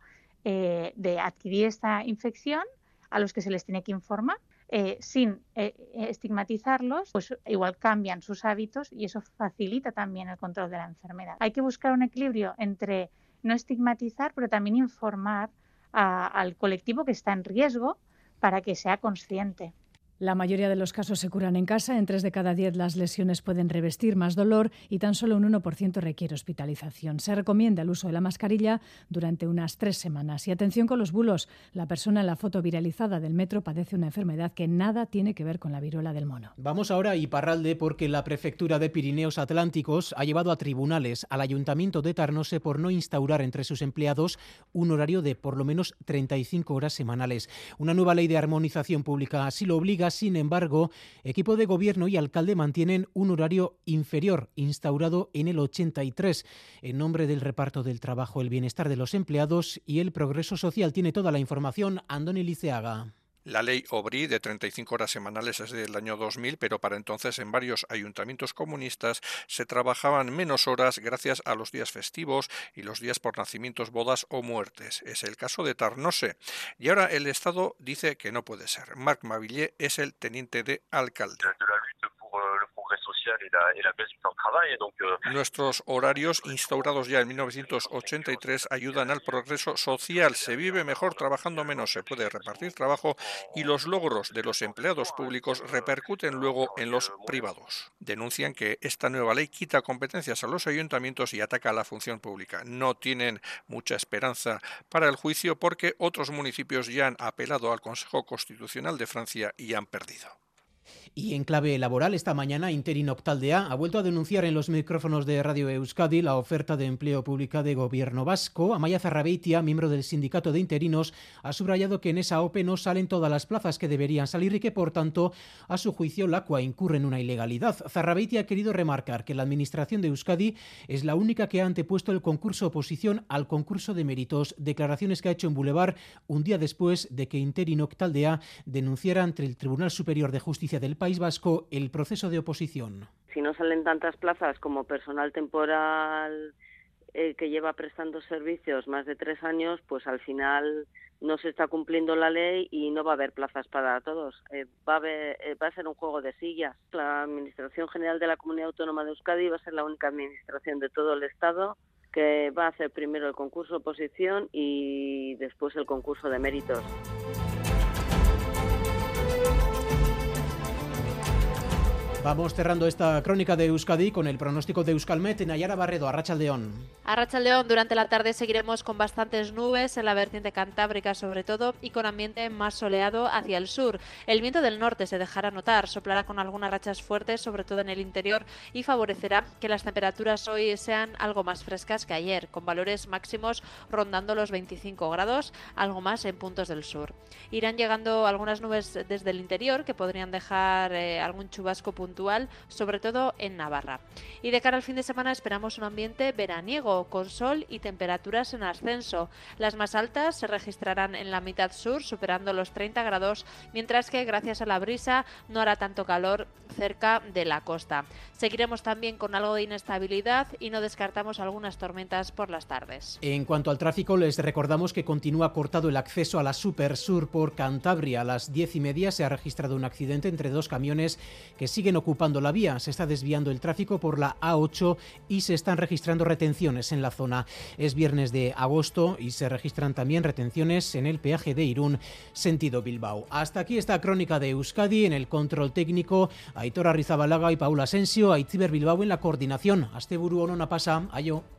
S11: de adquirir esta infección, a los que se les tiene que informar sin estigmatizarlos, pues igual cambian sus hábitos y eso facilita también el control de la enfermedad. Hay que buscar un equilibrio entre no estigmatizar, pero también informar al colectivo que está en riesgo para que sea consciente.
S10: La mayoría de los casos se curan en casa, en 3 de cada 10 las lesiones pueden revestir más dolor y tan solo un 1% requiere hospitalización. Se recomienda el uso de la mascarilla durante unas 3 semanas. Y atención con los bulos, la persona en la foto viralizada del metro padece una enfermedad que nada tiene que ver con la viruela del mono.
S1: Vamos ahora a Iparralde porque la Prefectura de Pirineos Atlánticos ha llevado a tribunales al Ayuntamiento de Tarnose por no instaurar entre sus empleados un horario de por lo menos 35 horas semanales. Una nueva ley de armonización pública así lo obliga. Sin embargo, equipo de gobierno y alcalde mantienen un horario inferior instaurado en el 83 en nombre del reparto del trabajo, el bienestar de los empleados y el progreso social. Tiene toda la información Andoni Liceaga.
S12: La ley Obrí de 35 horas semanales es del año 2000, pero para entonces en varios ayuntamientos comunistas se trabajaban menos horas gracias a los días festivos y los días por nacimientos, bodas o muertes. Es el caso de Tarnose. Y ahora el Estado dice que no puede ser. Marc Mavillé es el teniente de alcalde. Nuestros horarios, instaurados ya en 1983, ayudan al progreso social. Se vive mejor trabajando menos, se puede repartir trabajo y los logros de los empleados públicos repercuten luego en los privados. Denuncian que esta nueva ley quita competencias a los ayuntamientos y ataca a la función pública. No tienen mucha esperanza para el juicio porque otros municipios ya han apelado al Consejo Constitucional de Francia y han perdido.
S1: Y en clave laboral, esta mañana Interinok Taldea ha vuelto a denunciar en los micrófonos de Radio Euskadi la oferta de empleo pública de Gobierno vasco. Amaia Zarrabeitia, miembro del sindicato de interinos, ha subrayado que en esa OPE no salen todas las plazas que deberían salir y que, por tanto, a su juicio, la CUA incurre en una ilegalidad. Zarrabeitia ha querido remarcar que la Administración de Euskadi es la única que ha antepuesto el concurso oposición al concurso de méritos, declaraciones que ha hecho en Boulevard un día después de que Interinok Taldea denunciara ante el Tribunal Superior de Justicia del País Vasco el proceso de oposición.
S4: Si no salen tantas plazas como personal temporal que lleva prestando servicios más de 3 años, pues al final no se está cumpliendo la ley y no va a haber plazas para todos. Va a ser un juego de sillas. La Administración General de la Comunidad Autónoma de Euskadi va a ser la única administración de todo el Estado que va a hacer primero el concurso oposición y después el concurso de méritos.
S1: Vamos cerrando esta crónica de Euskadi con el pronóstico de Euskalmet. Nayara Barredo, Arratsaldeon.
S7: Arratsaldeon, durante la tarde seguiremos con bastantes nubes en la vertiente cantábrica sobre todo y con ambiente más soleado hacia el sur. El viento del norte se dejará notar, soplará con algunas rachas fuertes sobre todo en el interior y favorecerá que las temperaturas hoy sean algo más frescas que ayer, con valores máximos rondando los 25 grados, algo más en puntos del sur. Irán llegando algunas nubes desde el interior que podrían dejar algún chubasco puntual, sobre todo en Navarra. Y de cara al fin de semana esperamos un ambiente veraniego, con sol y temperaturas en ascenso. Las más altas se registrarán en la mitad sur, superando los 30 grados, mientras que gracias a la brisa no hará tanto calor cerca de la costa. Seguiremos también con algo de inestabilidad y no descartamos algunas tormentas por las tardes.
S1: En cuanto al tráfico, les recordamos que continúa cortado el acceso a la Super Sur por Cantabria. A las 10:30 se ha registrado un accidente entre 2 camiones que siguen ocupando la vía. Se está desviando el tráfico por la A8 y se están registrando retenciones en la zona. Es viernes de agosto y se registran también retenciones en el peaje de Irún, sentido Bilbao. Hasta aquí esta crónica de Euskadi. En el control técnico, Aitor Arrizabalaga y Paula Asensio, Aitziber Bilbao en la coordinación. Asteburu onona pasa, aio.